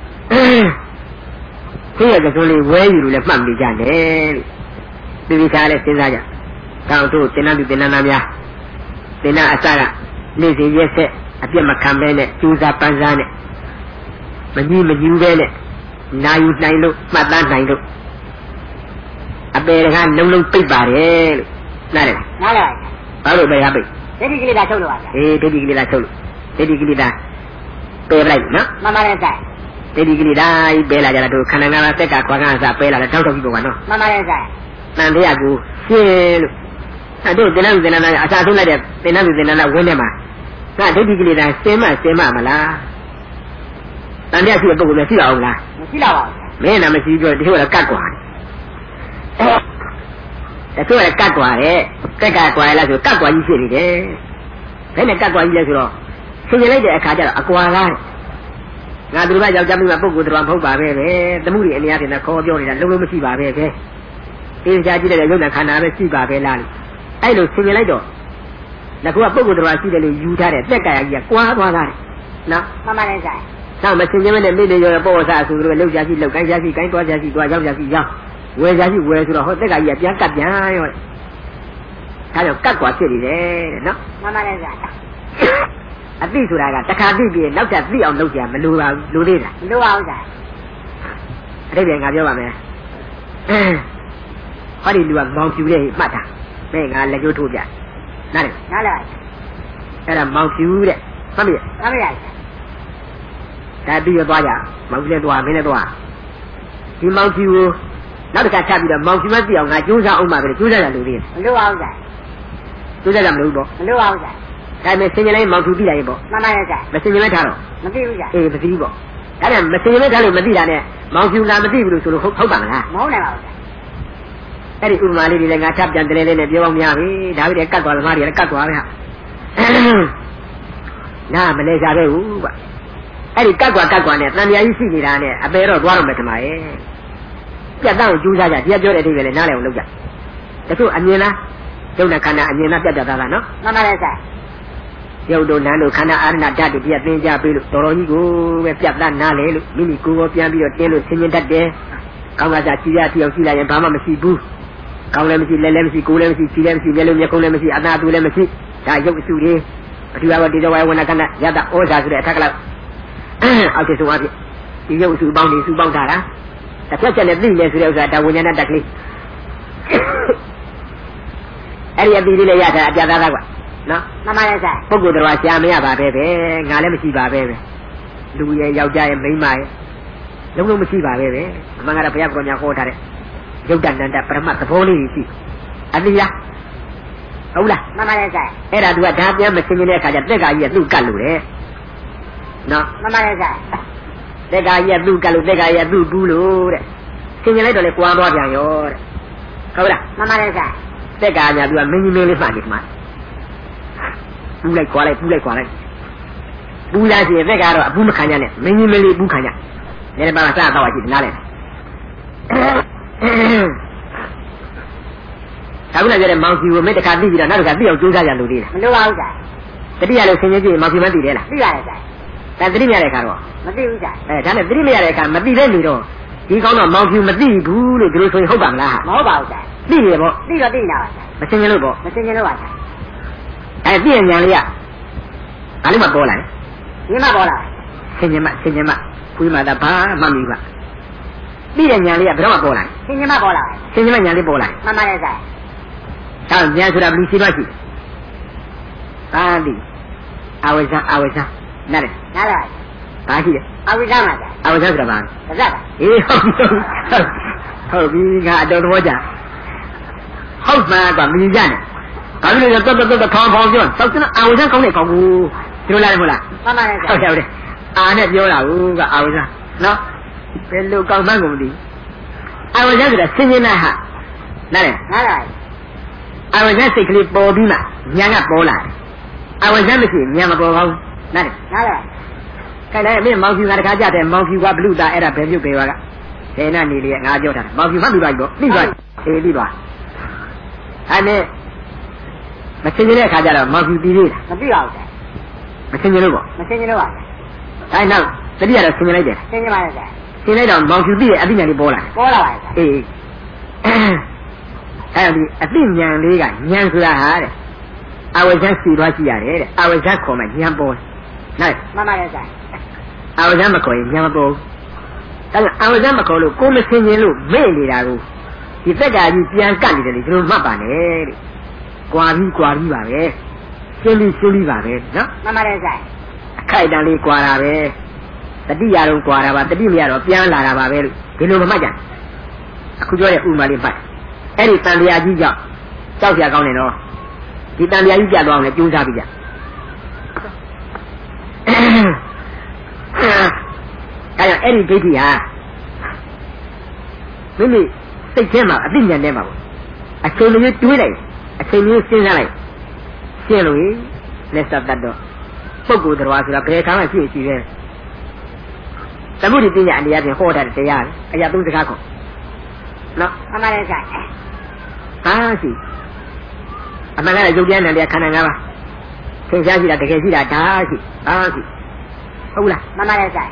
Speaker 1: thế là cái này quay rồi là mắm đi ra đấy đi ra đây xin ra chứ cao tu tên nam nhà tên nam asara nên gì vậy sẽ áp dụng mặc khám này chú sa pan ra này mà nhìn về này nay lúc mà ta nay lúc bên cái nông pin bà đấy này bao nhiêu bây giờ bây
Speaker 2: cái gì là châu rồi
Speaker 1: cái gì là châu cái gì là pe lại nó
Speaker 2: mà là
Speaker 1: cái gì là pe lại là đồ khăn năng là tất cả quan ngã sa pe là thâu thâu cái nó
Speaker 2: mà là
Speaker 1: nàng thấy à cô xin à tôi tên nam à sao tôi lại đẹp tên nam là quên đấy mà cái gì là xem mà là nàng thấy à chị bố mẹ chị đâu là mẹ nào mà chị rồi thì là cắt quả tôi là cắt quả đấy cái cắt quả là rồi cắt quả gì vậy đấy cái này cắt quả gì là rồi xin lấy để khá cho quả ra ngài tôi bây giờ chăm mà bố tôi làm phẫu bà về đấy tấm mũi này thì là khóပြောnày là lâu mới chỉ bà về cái bây giờ chỉ là dùng là khả năng mới chỉ bà về là ai rồi xin lấy đó là cô bố tôi làm chỉ là dùng ra đấy tất cả gì quá ra nó
Speaker 2: mà là
Speaker 1: sao mà xin cái này bây giờ bố ra rồi lâu giá trị lâu cái giá trị cái giá trị giàu quê giá trị quê rồi tất cả gì giá cắt giá rồi cái đó cắt quả gì đấy nó
Speaker 2: mà là
Speaker 1: à tí số này cả tất cả tí nó chả tí ông lâu chả mà lưu đi là
Speaker 2: lưu vào rồi
Speaker 1: đây là ngàiပြောbà mẹ họ đi lưu mong phiếu đây mà thằng mẹ ngài là vô thu chả này đây là mong phiếu đấy sao vậy cái bây giờ toa chả mong phiếu toa mấy này toa thì mong phiếu nó được cả cha bây giờ mong phiếu mất tiền ngài chú sao ông mà về chú ra là lưu đi
Speaker 2: lưu vào rồi
Speaker 1: chú ra làm lưu bộ
Speaker 2: lưu vào rồi
Speaker 1: cái mình xin lấy mong phiếu đi lại bộ
Speaker 2: mà là
Speaker 1: mình xin lấy thằng nào
Speaker 2: mình đi rồi
Speaker 1: mình đi bộ cái này mình xin lấy thằng nào mình đi là nè mong phiếu làm mình đi được rồi không bằng là
Speaker 2: máu này vào
Speaker 1: cái này mà đi ngài chắp chân lên này biểu ông nhà với đã biết cắt quả là mà đi cắt quả đấy hả nà mình lấy ra đây cái này cắt quả này nam nhà ý xin đi ra này à bây giờ đoán được mà ấy chắc tao chú ra chả tiếc cho để đi về này nà lại lâu chả cái số anh nhiên á chỗ này khán anh nhiên á chắc ra nó
Speaker 2: mà là
Speaker 1: dầu đồ nán đồ khán anh đã đi biết nên ra bị tao nói cô về chắc là nà lấy mini cô có biết bị tiền rồi xin nhận đất đấy cao là chỉ ra thì ông chỉ là những bà mà mình bu cao lên mình lên mình cô lên mình chỉ lên mình lên mình không lên mình ăn tu lên mình cái dụng su đi thì vào đi đâu ai muốn cái này giá đã ôi giá rồi thắc là အောက်ကျဆုံးအဖြစ်ဒီရုပ်စုပေါင်းနေစုပေါင်းထားတာတစ်ချက်ချက်နဲ့သိနေဆိုတဲ့ဥစ္စာဒါဝိညာဏတက်ကလေးအဲ့ဒီအပြီးလေးလည်းရတာအပြတ်သားသားကွာနော်
Speaker 2: မှန်ပါရဲ့ဆိုင်
Speaker 1: ပုဂ္ဂိုလ်တော်ရှာမရပါပဲငါလည်းမရှိပါပဲလူရဲ့ယောက်ျားရဲ့မိန်းမရဲ့လုံးလုံးမရှိပါပဲအမှန်ကတော့ဘုရားကိုယ်များဟောထားတဲ့ယုတ်တဏ္ဍပရမတ်သဘောလေးရှိအတိလားဟုတ်လား
Speaker 2: မှန်ပါရဲ့ဆိုင်
Speaker 1: အဲ့ဒါသူကဒါပြန်မရှင်းတဲ့အခါကျတက်ကကြီးကသူ့ကတ်လို့လေနော်
Speaker 2: မှန်ပါရဲ့ဆိုင်
Speaker 1: တက်ကကြီးကသူ့ကတ်လို့တက်ကကြီးကသူ့ဘူးလို့တဲ့ရှင်းလိုက်တော့လေကွာသွားပြန်ရောတဲ့ဟုတ်လား
Speaker 2: မှန်ပါရဲ့ဆိုင်
Speaker 1: တက်ကညာသူကမင်းကြီးမင်းလေးမှတ်နေမှာပူလိုက်ခွာလိုက်ပူလိုက်ခွာလိုက်ပူလာစီသက်ကတော့အပူမခံရနဲ့မင်းကြီးမင်းလေးပူခံရလည်းပါစားတော့ရှိတယ်နားလဲဒါကလည်းကြတဲ့မောင်ကြီးကိုမေတ္တာသိပြီးတော့နောက်တစ်ခါသိအောင်ကြိုးစားကြလို့သေးတယ်
Speaker 2: မလိုပါဘူးဆိုင်
Speaker 1: တတိယလို့ဆင်ခြင်ကြည့်မောင်ကြီးမသိတယ်လား
Speaker 2: သိရတယ်ဆိုင်
Speaker 1: ဒါတတိမရတဲ့အခါတော့
Speaker 2: မသိဘူးဆိုင်
Speaker 1: ဒါနဲ့တတိမရတဲ့အခါမသိတဲ့လူတော့ဒီကောင်းတော့မောင်ကြီးမသိဘူးလို့ဒီလိုဆိုရင်ဟုတ်ပါမလား
Speaker 2: မဟုတ်ပါဘူးဆိုင်
Speaker 1: သိရပေါ့
Speaker 2: သိတော့သိနေတာပါဆိုင်
Speaker 1: မဆင်ခြင်လို့ပေါ့
Speaker 2: မဆင်ခြင်လို့ပါဆိုင်
Speaker 1: သိရညာလေးကဒါလေးမှပေါ်လာတယ်
Speaker 2: ဒီမှာပေါ်လာ
Speaker 1: ဆင်ခြင်မခွေးမှသာဘာမှမမိပါသိရညာလေးကဘယ်တော့မှပေါ်လာတယ်
Speaker 2: ဆင်ခြင်မပေါ်လာ
Speaker 1: ဆင်ခြင်မညာလေးပေါ်လာ
Speaker 2: မှန်ပါရဲ့ဆိုင်
Speaker 1: ဒါညာဆိုတာလူရှိပါရှိသာတိအဝိဇ္ဇနားတယ်ဘာရှိလဲ
Speaker 2: အဝိဇ္ဇမှာဆိုင်
Speaker 1: အဝိဇ္ဇဆိုတာဘာ
Speaker 2: လဲဒါက
Speaker 1: အေးဟုတ်ပြီငါအတော်တော်ကြဟုတ်မှန်ကမြင်ကြတယ်ဘာလို့လဲတော့ထောင်းပြောစောက်စမ်းအဝိဇ္ဇကောင်းတဲ့ကောင်းဘူးဒီလိုလားမဟုတ်လား
Speaker 2: မှန်ပါရဲ့ဆိုင်
Speaker 1: ဟုတ်တယ်အာနဲ့ပြောတာဘူးကအဝိဇ္ဇနော်ဘယ်လိုကောင်းမှန်းကုန်မသိအဝိဇ္ဇဆိုတာဆင်းရဲနာဟာနားတယ်အဝိဇ္ဇစိတ်ကလေးပေါ်ပြီးမှဉာဏ်ကပေါ်လာတယ်အဝိဇ္ဇမရှိဉာဏ်မပေါ်ပါဘူးနားတယ်ခိုင်တယ်အမေမောင်ဖြူကတခါကြတယ်မောင်ဖြူကဘလူတာအဲ့ဒါဘယ်ပြုတ်ပေပါကဒေနာနေလေငါပြောတာမောင်ဖြူမှတ်ပြီးပါပြီပေါ့ပြီးသွားအေးပြီးသွားအဲ့နဲ့မဆင်ခြင်တဲ့အခါကျတော့မောင်ဖြူပြီးသေးတာ
Speaker 2: မပြီးပါဘူး
Speaker 1: မဆင်ခြင်လို့ပေါ့
Speaker 2: မဆင်ခြင်လို့ပါ
Speaker 1: အဲ့နောက်တတိယတော့ဆင်ခြင်လိုက်တယ်
Speaker 2: ဆင်ခြင်ပါရဲ့
Speaker 1: ဆင်လိုက်တော့မောင်ဖြူပြီးရဲ့အသိဉာဏ်လေးပေါ်လာ
Speaker 2: ပါရဲ့
Speaker 1: အေးအဲ့ဒီအသိဉာဏ်လေးကဉာဏ်ဆိုတာဟာတဲ့အဝိဇ္ဇစီသွားရှိရတယ်တဲ့အဝိဇ္ဇခေါ်မှဉာဏ်ပေါ်နိုင်
Speaker 2: မှန်ပါရဲ့ဆိုင်
Speaker 1: အဝိဇ္ဇမခေါ်ရင်ဉာဏ်မပေါ်ဒါကအဝိဇ္ဇမခေါ်လို့ကိုမဆင်ခြင်လို့မေ့နေတာကိုဒီသက်ကကြီးပြန်ကတ်နေတယ်လေဒီလိုမှတ်ပါနဲ့တဲ့ကွာပြီးပါပဲရှင်းပြီးပါပဲနော်
Speaker 2: မှန်ပါရဲ့ဆိုင်
Speaker 1: အခိုက်အတန့်လေးကွာတာပဲတတိယတော့ကွာတာပါတတိမရတော့ပြန်လာတာပါပဲလို့ဒီလိုမမှတ်ကြအခုပြောတဲ့ဥမာလေးမှတ်အဲ့ဒီတန်တရားကြီးကြောင့်ကြောက်ကြကောင်းနေတော့ဒီတန်တရားကြီးပြတ်သွားအောင်လည်းကြိုးစားပြီးကြအဲ့ဒီဒိဋ္ဌိဟာမိမိစိတ်ထဲမှာအသိဉာဏ်ထဲမှာပေါ့အချိန်လေးတွေးလိုက်အချိန်လေးစဉ်းစားလိုက်ရှင်းလို့လက်စပ်တတ်တော့ပုဂ္ဂိုလ်တော်ဆိုတာဘယ်ခါမှရှိတယ်သမုဒိပညာအနေအချင်းဟောတာတရားအရာသုံးစကားခေါ်နော်
Speaker 2: အမှန်လည်းဆိုင်
Speaker 1: ဟာရှိအမှန်လည်းရုပ်တရားနဲ့ခန္ဓာ၅ပါးသင်ရှားရှိတာတကယ်ရှိတာဒါရှိဟာရှိဟုတ်လား
Speaker 2: မှန်ပါရဲ့ဆိုင်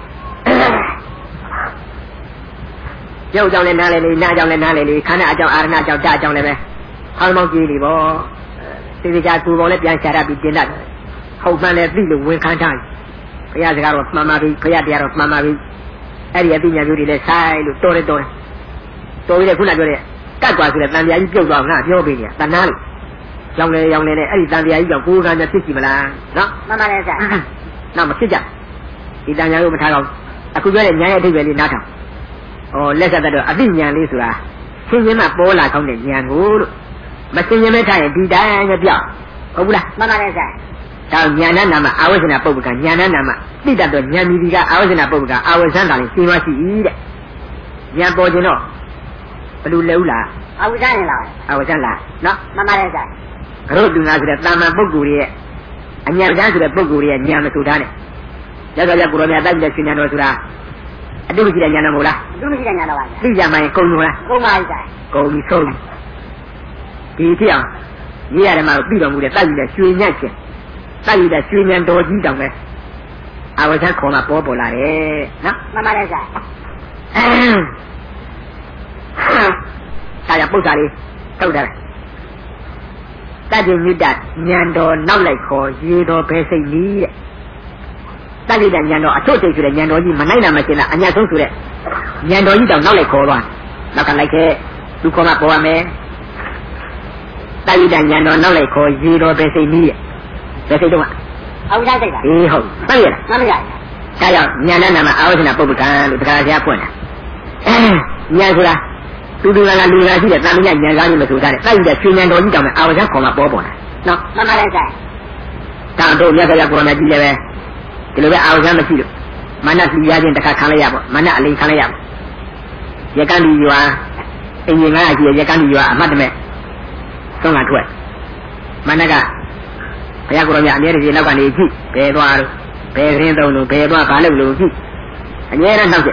Speaker 1: ရုပ်ကြောင့်လည်းနားလေလေနားကြောင့်လည်းနားလေလေခန္ဓာအကြောင်းအာရဏအကြောင်းဓာတ်အကြောင်းလည်းပဲဟောင်းမောင်းကြည့်နေပေါ့သေချာသူပေါ်လည်းပြန်ချတာပြီးတင်တတ်ဟုတ်မှန်လည်းသိလို့ဝင်ခံထားဘုရားစကားတော့မှန်ပါပြီဘုရားတရားတော့မှန်ပါပြီအဲ့ဒီအသိဉာဏ်မျိုးတွေလည်းဆိုင်လို့တော်ပြီးတဲ့ခုနပြောတဲ့ကတ်ကွာဆိုတဲ့တန်တရားကြီးပြုတ်သွားငါပြောပေးနေတာတဏှာလို့ရောင်လေနဲ့အဲ့ဒီတန်တရားကြီးကြောင့်ကိုယ်ကညာဖြစ်စီမလားနော်
Speaker 2: မှန်ပါရဲ့ဆိုင်
Speaker 1: နောက်မဖြစ်ကြဒီတန်တရားကိုမထားတော့အခုပြောတဲ့ဉာဏ်ရဲ့အဓိပ္ပာယ်လေးနားထောင်လက်ဆက်တော့အသိဉာဏ်လေးဆိုတာရှင်းရှင်းမှပေါ်လာကောင်းတဲ့ဉာဏ်ကိုလို့မရှင်းရှင်းမဲထားရင်ဒီတိုင်းပဲပြောက်ဟုတ်ဘူးလား
Speaker 2: မှန်ပါရဲ့ဆိုင်
Speaker 1: ဒါဉာဏနာမအာဝဇ္ဇနာပုပ္ပကဉာဏနာမသိတတ်တော့ဉာဏ်မီဒီကအာဝဇ္ဇနာပုပ္ပကအာဝဇ္ဇန်တာလေးရှင်းသွားရှိ၏တဲ့ဉာဏ်ပေါ်ခြင်းတော့ဘယ်လိုလဲဦးလား
Speaker 2: အာဝဇ္ဇန်လား
Speaker 1: အာဝဇ္ဇန်လားနော်
Speaker 2: မှန်ပါရဲ့ဆိုင်
Speaker 1: ကရုတူနာဆိုတဲ့တာမန်ပုဂ္ဂိုလ်ရဲ့အညာတရားဆိုတဲ့ပုဂ္ဂိုလ်ရဲ့ဉာဏ်မဆိုတာနဲ့ရသော်ကိုရောမြတ်တိုက်တဲ့ရှင်ဉာဏ်တော်ဆိုတာအတုမရှိတဲ့ဉာဏ်တော်မဟုတ်လား
Speaker 2: အတုမရှိတဲ့ဉာဏ်တော်ပါ
Speaker 1: သိကြမှရင်ကုန်လို့လား
Speaker 2: ကုန်ပါရဲ့ဆိုင်
Speaker 1: ကုန်ပြီဆုံးဒီထက်အောင်ရေးရတယ်မှာပြီးတော်မူတဲ့တိုက်တဲ့ရွှေညက်ချင်းတိုက်တဲ့ရွှေဉာဏ်တော်ကြီးတောင်ပဲအဝဇ္ဇခေါ်မှာပေါ်လာတယ်နော်
Speaker 2: မှန်ပါရဲ့ဆိုင်
Speaker 1: ဒါရပု္ပ္ပာလေးထုတ်တယ်တတ္တိမြတ်ဉာဏ်တော်နောက်လိုက်ခေါ်ရေတော်ဘယ်စိတ်နည်းတဲ့တတိတဉာဏ်တော်အထုတ်တိတ်ဆိုတဲ့ဉာဏ်တော်ကြီးမနိုင်တာမရှင်းတာအညာဆုံးဆိုတဲ့ဉာဏ်တော်ကြီးတောင်နောက်လိုက်ခေါ်သွားနောက်ကလိုက်ခဲ့သူခေါ်မှပေါ်ရမယ်တတိတဉာဏ်တော်နောက်လိုက်ခေါ်ရေတော်ပဲစိတ်ကြီးရဲ့ပဲစိတ်တော့
Speaker 2: အောက်ကြစိတ်လား
Speaker 1: အေးဟုတ်သိရလား
Speaker 2: မှန်ပါရဲ့
Speaker 1: ဒါကြောင့်ဉာဏ်နဲ့နာမအာဝဇ္ဇနာပုပ္ပကံလို့တရားဆရာဖွင့်တာဉာဏ်ဆိုတာတူလာလူလာရှိတဲ့တာမညဉာဏ်ကားကြီးမဆိုတာတဲ့တိုက်တဲ့ရှင်ဉာဏ်တော်ကြီးတောင်နဲ့အာဝဇ္ဇခေါ်မှပေါ်တာနော်
Speaker 2: မှန်ပါရဲ့
Speaker 1: ဒါတို့မြတ်စွာဘုရားကိုယ်တော်ကြီးလည်းပဲဒီလိုပဲအာဝဇ္ဇမရှိလို့မနလူရခြင်းတစ်ခါခံလိုက်ရပေါ့မနအလိခံလိုက်ရပေါ့ရကန်းဒီရွာအင်ဂျင်900ရှိရကန်းဒီရွာအမှတ်တမဲ့သုံးကထွက်မနကဘုရားကိုယ်တော်မြတ်အမြဲတည်းနောက်ကနေကြည့်ဘယ်သွားလို့ဘယ်ခင်းသုံးလို့ဘယ်သွားဘာလုပ်လို့ကြည့်အမြဲတမ်းနောက်ကျ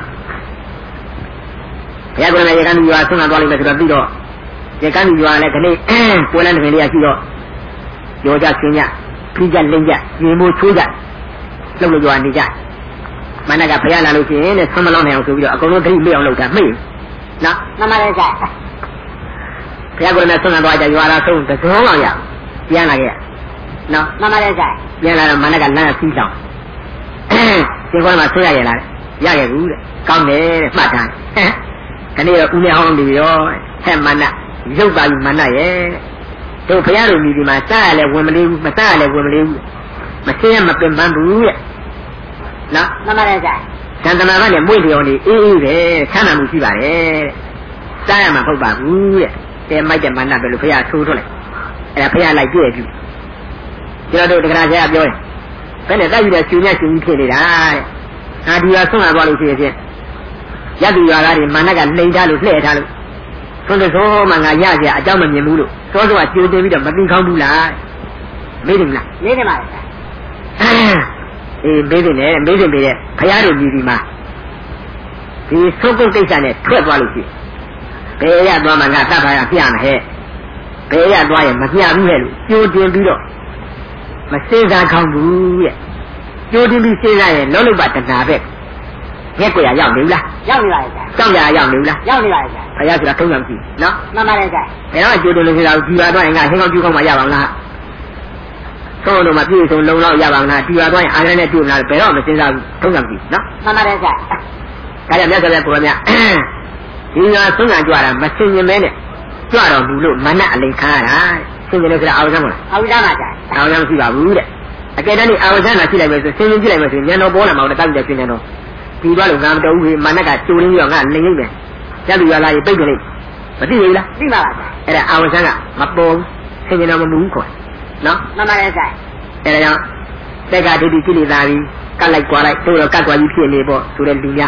Speaker 1: ဘုရားကိုယ်တော်မြတ်ရကန်းဒီရွာသုံးကသွားလိမ့်မယ်ဆိုတော့ပြီးတော့ရကန်းဒီရွာလည်းခဏပွဲလန်းတစ်ပင်လေးရရှိတော့ရောကြဆင်းကြပြီးကြလင်းကြရေမိုးချိုးကြလှုပ်လို့ကြွားနေကြမနကဘုရားလာလို့ရှိရင်တဲ့ဆွမ်းမလောင်းနိုင်အောင်ဆိုပြီးတော့အကုန်လုံးသတိမေ့အောင်လုပ်တာမေ့နော်
Speaker 2: မှန်ပါရဲ့
Speaker 1: ဘုရားကိုယ်နဲ့ဆွမ်းသွားကြရွာလာဆုံးသစုံလောက်ရပြန်လာခဲ့နော်
Speaker 2: မှန်ပါရဲ့
Speaker 1: ပြန်လာတော့မနကလမ်းစီးဆောင်ရှင်ခေါ်မှာဆွရရလားရခဲ့ဘူးတဲ့ကောင်းတယ်တဲ့မှတ်ထားခဏတော့ဦးနေအောင်ဒီရောဟဲ့မနရုပ်ပါပြီမနရဲ့တို့ဘုရားတို့မြည်ဒီမှာစားရလဲဝင်မလေးဘူးမစားရလဲဝင်မလေးဘူးမစင်းရမပင်ပန်းဘူးတဲ့နော်
Speaker 2: မှန်ပါရဲ့
Speaker 1: သန္တနာကလည်းမွေ့လျော်နေအေးအေးပဲဆန်းနာမှုရှိပါတယ်စားရမှာမဟုတ်ပါဘူးတဲ့တဲမိုက်တဲ့မနပဲလို့ဘုရားထိုးထွက်လိုက်အဲ့ဒါဘုရားလိုက်ပြည့်ပြီကျွန်တော်တို့တရားဆရာပြောရင်ဘယ်နဲ့တိုက်ယူတဲ့ရှင်မြတ်ရှင်ကြီးဖြစ်နေတာတဲ့ဟာဒီဟာဆွမ်းလာသွားလို့ရှိရင်ရသူရွာသားတွေမနကနှိမ်ထားလို့လှည့်ထားလို့သွန်တော်မှငါရကြအကြောင်းမမြင်ဘူးလို့သောသောကကြိုတင်ပြီးတော့မသိကောင်းဘူးလားမေးတယ်မလား
Speaker 2: မေးတယ်ပါ
Speaker 1: အေးမေးတယ်နဲ့မေးတယ်မေးတဲ့ဘုရားတို့မြည်ဒီမှာဒီသုတ်ကုတ်ကိစ္စနဲ့ထွက်သွားလို့ရှိဘယ်ရသွားမှငါတတ်ပါရပြမယ်ဟဲ့ဘယ်ရသွားရင်မပြဘူးဟဲ့လို့ကြိုတင်ပြီးတော့မစေစားကောင်းဘူးရဲ့ကြိုတင်ပြီးစေစားရင်လုံးလုံးပါတဏှာပဲရက်ွယ်ရောက်နေဘူးလား
Speaker 2: ရောက်နေပါရဲ့
Speaker 1: ကြောက်ရရောက်နေဘူးလား
Speaker 2: ရောက်နေပါရဲ့
Speaker 1: ဘုရားဆိုတာထုံးစံကြည့်နော်
Speaker 2: မှန်ပါရဲ့
Speaker 1: ဘယ်တော့ကြိုတင်လို့ဆိုတာဒီပါတော့ငါဟင်းကောင်းကျူးကောင်းမှရပါမလားသုံးလို့မပြည့်စုံလုံလောက်ရပါမလားဒီပါတော့ရင်အာရနဲ့တွေ့မလားဘယ်တော့မစဉ်းစားဘူးထုံးစံကြည့်နော်
Speaker 2: မှန်ပါရဲ့
Speaker 1: ဒါကြောင့်မြတ်စွာဘုရားကိုယ်များဒီငါသုံးကကြွတာမစင်ရင်မဲနဲ့ကြွတော်ဘူးလို့မနအလိန်ခါရတာစင်ရင်လည်းဆိုတာအာဝဇ္ဇမလား
Speaker 2: အာဝဇ္ဇမှာကြာ
Speaker 1: အာဝဇ္ဇမရှိပါဘူးတဲ့အကယ်တမ်းအာဝဇ္ဇနာရှိလိုက်မယ်ဆိုစင်ရင်ကြည့်လိုက်မယ်ဆိုဉာဏ်တော်ပေါ်လာမှာတော့တောက်တဲ့ရှင်ဉာဏ်တော်ဒီသွားလို့ငါမတော်ဘူးမနကကျိုးရင်းပြီးတော့ငါလိမ့်နေတယ်ကျသူရလာရင်ပိတ်တယ်လေမသိဘူးလား
Speaker 2: သိပါပါ
Speaker 1: အဲ့ဒါအာဝဇ္ဇကမပေါ်ဘူးဆင်ရင်တော်မမူဘူးခေါ်နော်
Speaker 2: မှန်ပါရဲ့
Speaker 1: အဲ့ဒါကြောင့်တက်ကဒိဋ္ဌိကိလေသာပြီးကတ်လိုက်ကြွားလိုက်တို့တော့ကတ်ကြွားကြီးဖြစ်နေပေါ့ဆိုတဲ့လူများ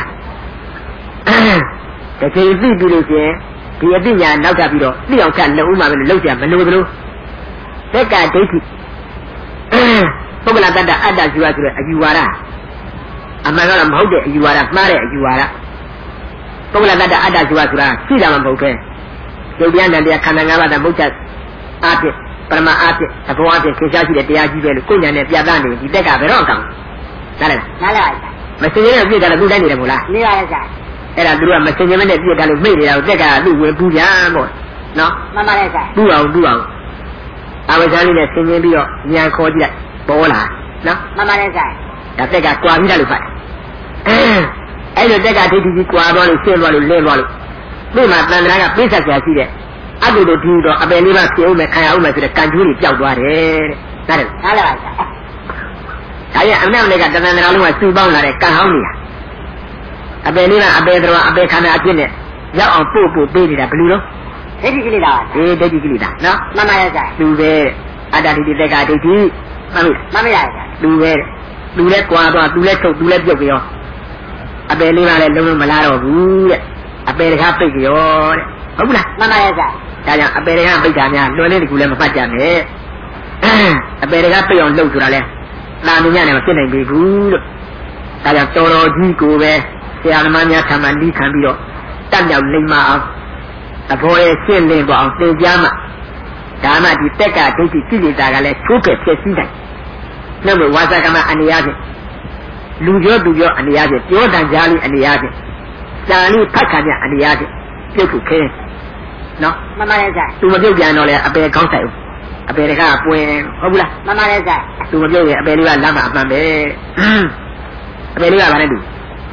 Speaker 1: တကယ်သိပြီလို့ရှိရင်ဒီအပညာနောက်ထပ်ပြီးတော့သိအောင်ချက်လုံဦးမှာပဲလို့ကြမလို့သလိုတက်ကဒိဋ္ဌိပုဂ္ဂလတ္တအတ္တဇီဝဆိုတဲ့အယူဝါဒအမှန်ကတော့မဟုတ်တဲ့အယူဝါဒမှားတဲ့အယူဝါဒပုဂ္ဂလတ္တအတ္တဇီဝဆိုတာရှိတာမှမဟုတ်ပဲရုပ်တရားနဲ့တရားခန္ဓာ၅ပါးတဲ့မုတ်ချက်အားဖြင့်ပရမအားဖြင့်သဘောအားဖြင့်သင်ရှားရှိတဲ့တရားကြီးပဲလို့ကိုယ်ညာနဲ့ပြသနေဒီတက်ကဘယ်တော့ကောင်းနားလဲ
Speaker 2: နားလဲ
Speaker 1: မစင်ရတဲ့ပြည့်တယ်လို့သူတိုင်းနေတယ်မို့လား
Speaker 2: နေပါရဲ့
Speaker 1: အဲ့ဒါသူတို့ကမစင်ရတဲ့ပြည့်တယ်လို့မိတ်နေတာကိုတက်ကသူ့ဝင်ပူပြန်ပေါ့နော်
Speaker 2: မှန်ပါရဲ့
Speaker 1: ပူအောင်အာဝဇ္ဇာလေးနဲ့ဆင်ញင်းပြီးတော့ဉာဏ်ခေါ်ကြည့်လိုက်ပေါ်လာနော်
Speaker 2: မှန်ပါရဲ့
Speaker 1: ဒါတက်ကကြွားပြီးတယ်လို့ဖတ်အဲ့လိုတက်ကဒိဋ္ဌိကြီးကြွားသွားလို့ရှင်းသွားလို့လဲသွားလို့ဒီမှာတန်ត្រာကပိဿဆရာရှိတဲ့အတုတို့ဒီတော့အပယ်လေးပါးဖြစ်အောင်မယ်ခံရအောင်မယ်ဆိုတဲ့ကံကျိုးတွေပျောက်သွားတယ်တဲ့
Speaker 2: နားလဲပါ
Speaker 1: ဒါရဲ့အနက်တွေကတဏ္ဍာလုံးကစုပေါင်းလာတဲ့ကံဟောင်းနေတာအပယ်လေးကအပယ်တော်အပယ်ခန္ဓာအဖြစ်နဲ့ရောက်အောင်ပို့ပေးနေတာဘယ်လိုလဲ
Speaker 2: ဒိဋ္ဌိကိလေသာ
Speaker 1: ဒိဋ္ဌိကိလေသာနော်
Speaker 2: မှန်ပါရဲ့
Speaker 1: သူပဲအတ္တဒိဋ္ဌိတက်ကဒိဋ္ဌိမှန်
Speaker 2: ပါရဲ့
Speaker 1: သူပဲသူလဲကြွားသွားသူလဲထုတ်သူလဲပြုတ်ပြီးရောအပယ်လေးကလည်းလုံးလုံးမလာတော့ဘူးတဲ့အပယ်တကားပိတ်ပြီးရောတဲ့ဟုတ်ဘူးလား
Speaker 2: မှန်ပါရဲ့
Speaker 1: ဒါကြောင့်အပယ်တကားပိတ်တာများလွန်နေတကူလည်းမပတ်ကြနဲ့အပယ်တကားပိတ်အောင်လုပ်ဆိုတာလဲသာမညနဲ့မဖြစ်နိုင်ပြီဘူးလို့ဒါကြောင့်တော်ကြီးကိုပဲဆရာသမားများထံမှလိခံပြီးတော့တတ်မြောက်လိမ္မာအောင်သဘောရဲ့ရှင်းလင်းပေါ်အောင်သင်ကြားမှဒါမှဒီတက်ကဒိဋ္ဌိကိလေသာကလည်းချိုးဖက်ဖြစ်စည်းနိုင်နှုတ်ဝါစာကမအနေအချင်းလူပြောသူပြောအနေအချင်းပြောတန်ကြားလေးအနေအချင်းစာလေးဖတ်ခံရအနေအချင်းပြုတ်ခုခဲနော်
Speaker 2: မှန်ပါရဲ့
Speaker 1: သူမပြုတ်ပြန်တော့လေအပယ်ကောင်းဆိုင်ဦးအပယ်တကပွင့်ဟုတ်ဘူးလား
Speaker 2: မှန်ပါရဲ့
Speaker 1: သူမပြုတ်ရင်အပယ်လေးကလမ်းမှာအမှန်ပဲ về đi vào này đủ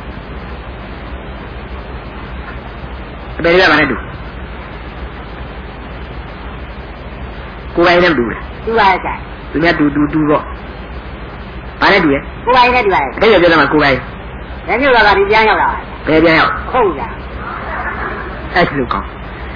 Speaker 1: về đi vào này đủ cô gái em đủ
Speaker 2: đủ ai cả
Speaker 1: tụi nhà đủ rồi vào này đủ ấy
Speaker 2: cô gái này đủ ai
Speaker 1: cái gì cho mà cô gái
Speaker 2: cái như là đi chơi nhau rồi
Speaker 1: về đi nhau
Speaker 2: không dạ
Speaker 1: ai chịu con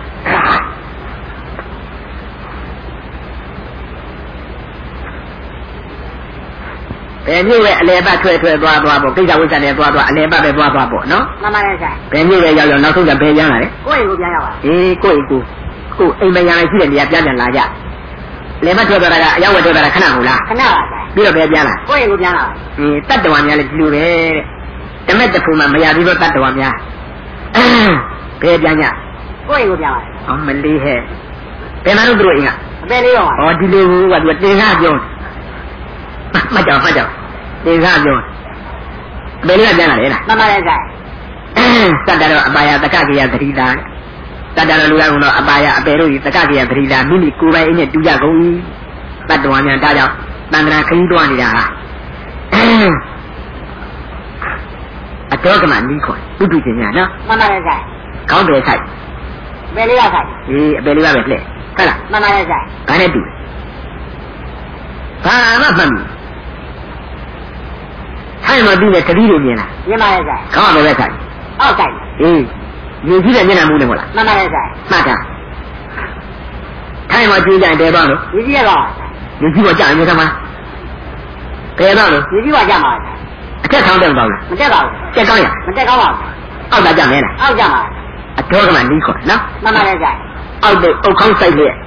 Speaker 1: về như vậy anh em ba thuê đoa bộ cái dòng sản này đoa anh em ba về đoa bộ nó
Speaker 2: mà này sao
Speaker 1: về như vậy giờ nó không cần về giang này
Speaker 2: cô ấy cũng chơi nhau à
Speaker 1: cô em bây giờ này chỉ để đi ăn là dạ lấy mà thuê đoa là giang thuê đoa là khả năng là biết được về giang là
Speaker 2: cô ấy cũng chơi nào
Speaker 1: tắt đồ nhà là chịu về cái mấy tập phim mà giờ đi vào tắt đồ nhà về giang nhà
Speaker 2: cô ấy cũng chơi
Speaker 1: ông mình đi hè về mà nó đuổi à
Speaker 2: về đi rồi
Speaker 1: đi lưu và đuổi đi ra rồi mà chào đi ra rồi bên là giang này
Speaker 2: mà này sao
Speaker 1: tanda lo abaya takakiya thirida tanda lo lu ga no abaya ape ro yi takakiya thirida mini ko bai ine tu ja gon yi tatwa nyan da jaw tandana khin twa ni da ha atokama ni khoi putu chin nya no
Speaker 2: mà này sao
Speaker 1: kaung be sai
Speaker 2: về đi sao
Speaker 1: ape li ba be hle hala
Speaker 2: mà này sao
Speaker 1: ba ne tu ba ma man hai ma bi ne tadi lo mien la
Speaker 2: nhưng mà này sao
Speaker 1: kaung be sai
Speaker 2: sai
Speaker 1: nhìn chỉ là như nào mua này một là
Speaker 2: mà này sao
Speaker 1: mà cả thay mà chỉ dạy để bao nhiêu
Speaker 2: gì vậy rồi
Speaker 1: nhìn chỉ có dạy như thế mà để bao nhiêu
Speaker 2: gì vậy vậy mà
Speaker 1: chắc không được bao nhiêu
Speaker 2: mình chắc bao
Speaker 1: chắc có nhỉ
Speaker 2: mình chắc có bao
Speaker 1: ông đã dạy này
Speaker 2: ông dạy mà
Speaker 1: cho cái màn đi khỏi nó
Speaker 2: mà này sao
Speaker 1: ông được ông không xây liền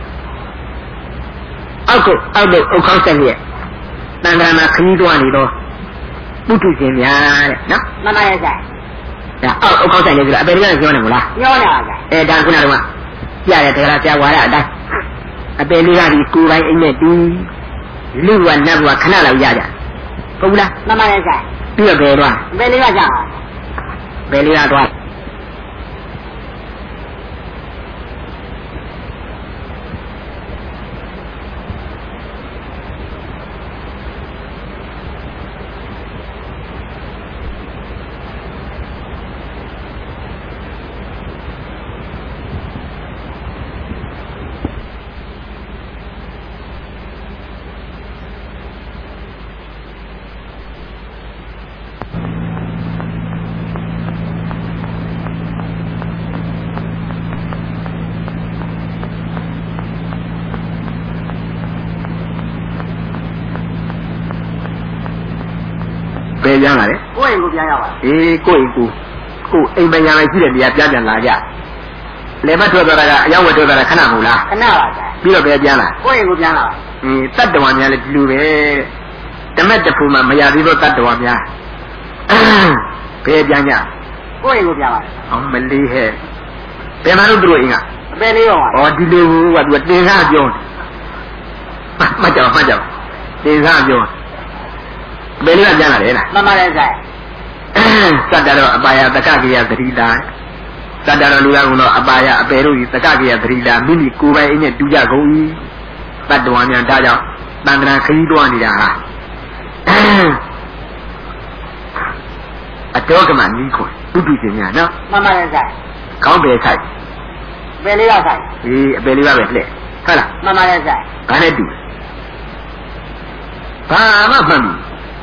Speaker 1: ông được ông không xây liền đang làm mà khi đó này đó bút chữ gì nhá nó
Speaker 2: mà này sao
Speaker 1: ông không xây liền rồi bây giờ gì này là
Speaker 2: nhớ nè
Speaker 1: đang cái nào mà giờ là thế là cha quá là đây bây giờ đi cô gái anh này đi lưu hoàn năm và khả năng là giờ không là
Speaker 2: mà này sao
Speaker 1: đưa về rồi
Speaker 2: về đi là sao
Speaker 1: về đi là rồi về giang là đấy
Speaker 2: cô ấy cũng giang à
Speaker 1: cô em bây giờ này chỉ để đi ăn là dạ lấy mà thuê ra là giang thuê ra là khả năng là biết được về giang là
Speaker 2: cô ấy cũng giang à
Speaker 1: tắt đồ nhà là lưu về tầm mấy tập phim mà giờ đi vào tắt đồ nhà về giang nhà
Speaker 2: cô ấy cũng giang à
Speaker 1: ông mình đi hè về mà nó đuổi à
Speaker 2: về đi rồi
Speaker 1: đi lưu và đuổi đi ra rồi mà chào đi ra rồi về đi giang là đấy nè
Speaker 2: mà này sao
Speaker 1: Sadaro abaya takakiya thirida Sadaro lu ga no abaya ape ro yi takakiya thirida mini ko bai ine tu ja gon yi tatwa nyan da jaw tandana khin twa ni da ha atokama ni khoi putu chin nya no
Speaker 2: mà này sao
Speaker 1: kaung be sai
Speaker 2: về đi là sao
Speaker 1: ape li ba be hle hala
Speaker 2: mà này sao
Speaker 1: ba ne tu ba ma man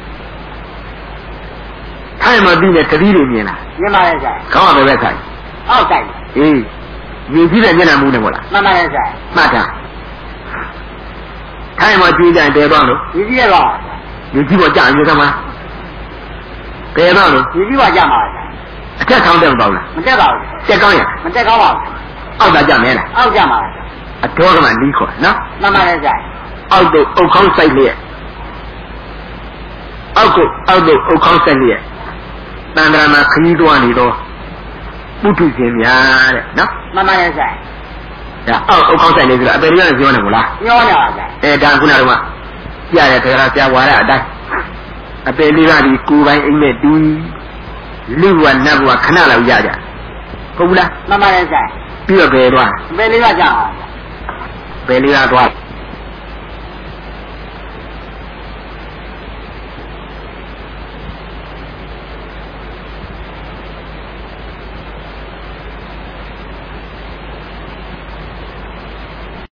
Speaker 1: thay mà đi này cái gì để là
Speaker 2: nhưng mà này sao
Speaker 1: không có về sai nhìn chỉ là như nào mua này một là
Speaker 2: mà này sao
Speaker 1: mà cả thay mà chỉ là để bao nhiêu
Speaker 2: gì vậy rồi
Speaker 1: nhìn chỉ có trả như thế mà để bao nhiêu
Speaker 2: gì vậy vậy mà
Speaker 1: chắc không được bao là
Speaker 2: mình chắc bao
Speaker 1: chắc có nhỉ
Speaker 2: mình chắc có bao
Speaker 1: ông đã trả mẹ này
Speaker 2: ông trả mà
Speaker 1: cho cái màn đi khỏi nó
Speaker 2: mà này sao
Speaker 1: ông được ông không xây liền ông được ông không xây liền tàn ra mà khi đoan đi đó bút chữ gì đấy nó
Speaker 2: mà này sao
Speaker 1: ông không xây liền rồi bây giờ là gì này một là
Speaker 2: nhớ nè
Speaker 1: đang cái nào mà giờ là thế là cha quá là đây bây giờ đi cô gái anh này đi lưu hoàn năm và khả năng là giờ không là
Speaker 2: mà này sao
Speaker 1: biết về rồi
Speaker 2: về đi là sao
Speaker 1: về đi là rồi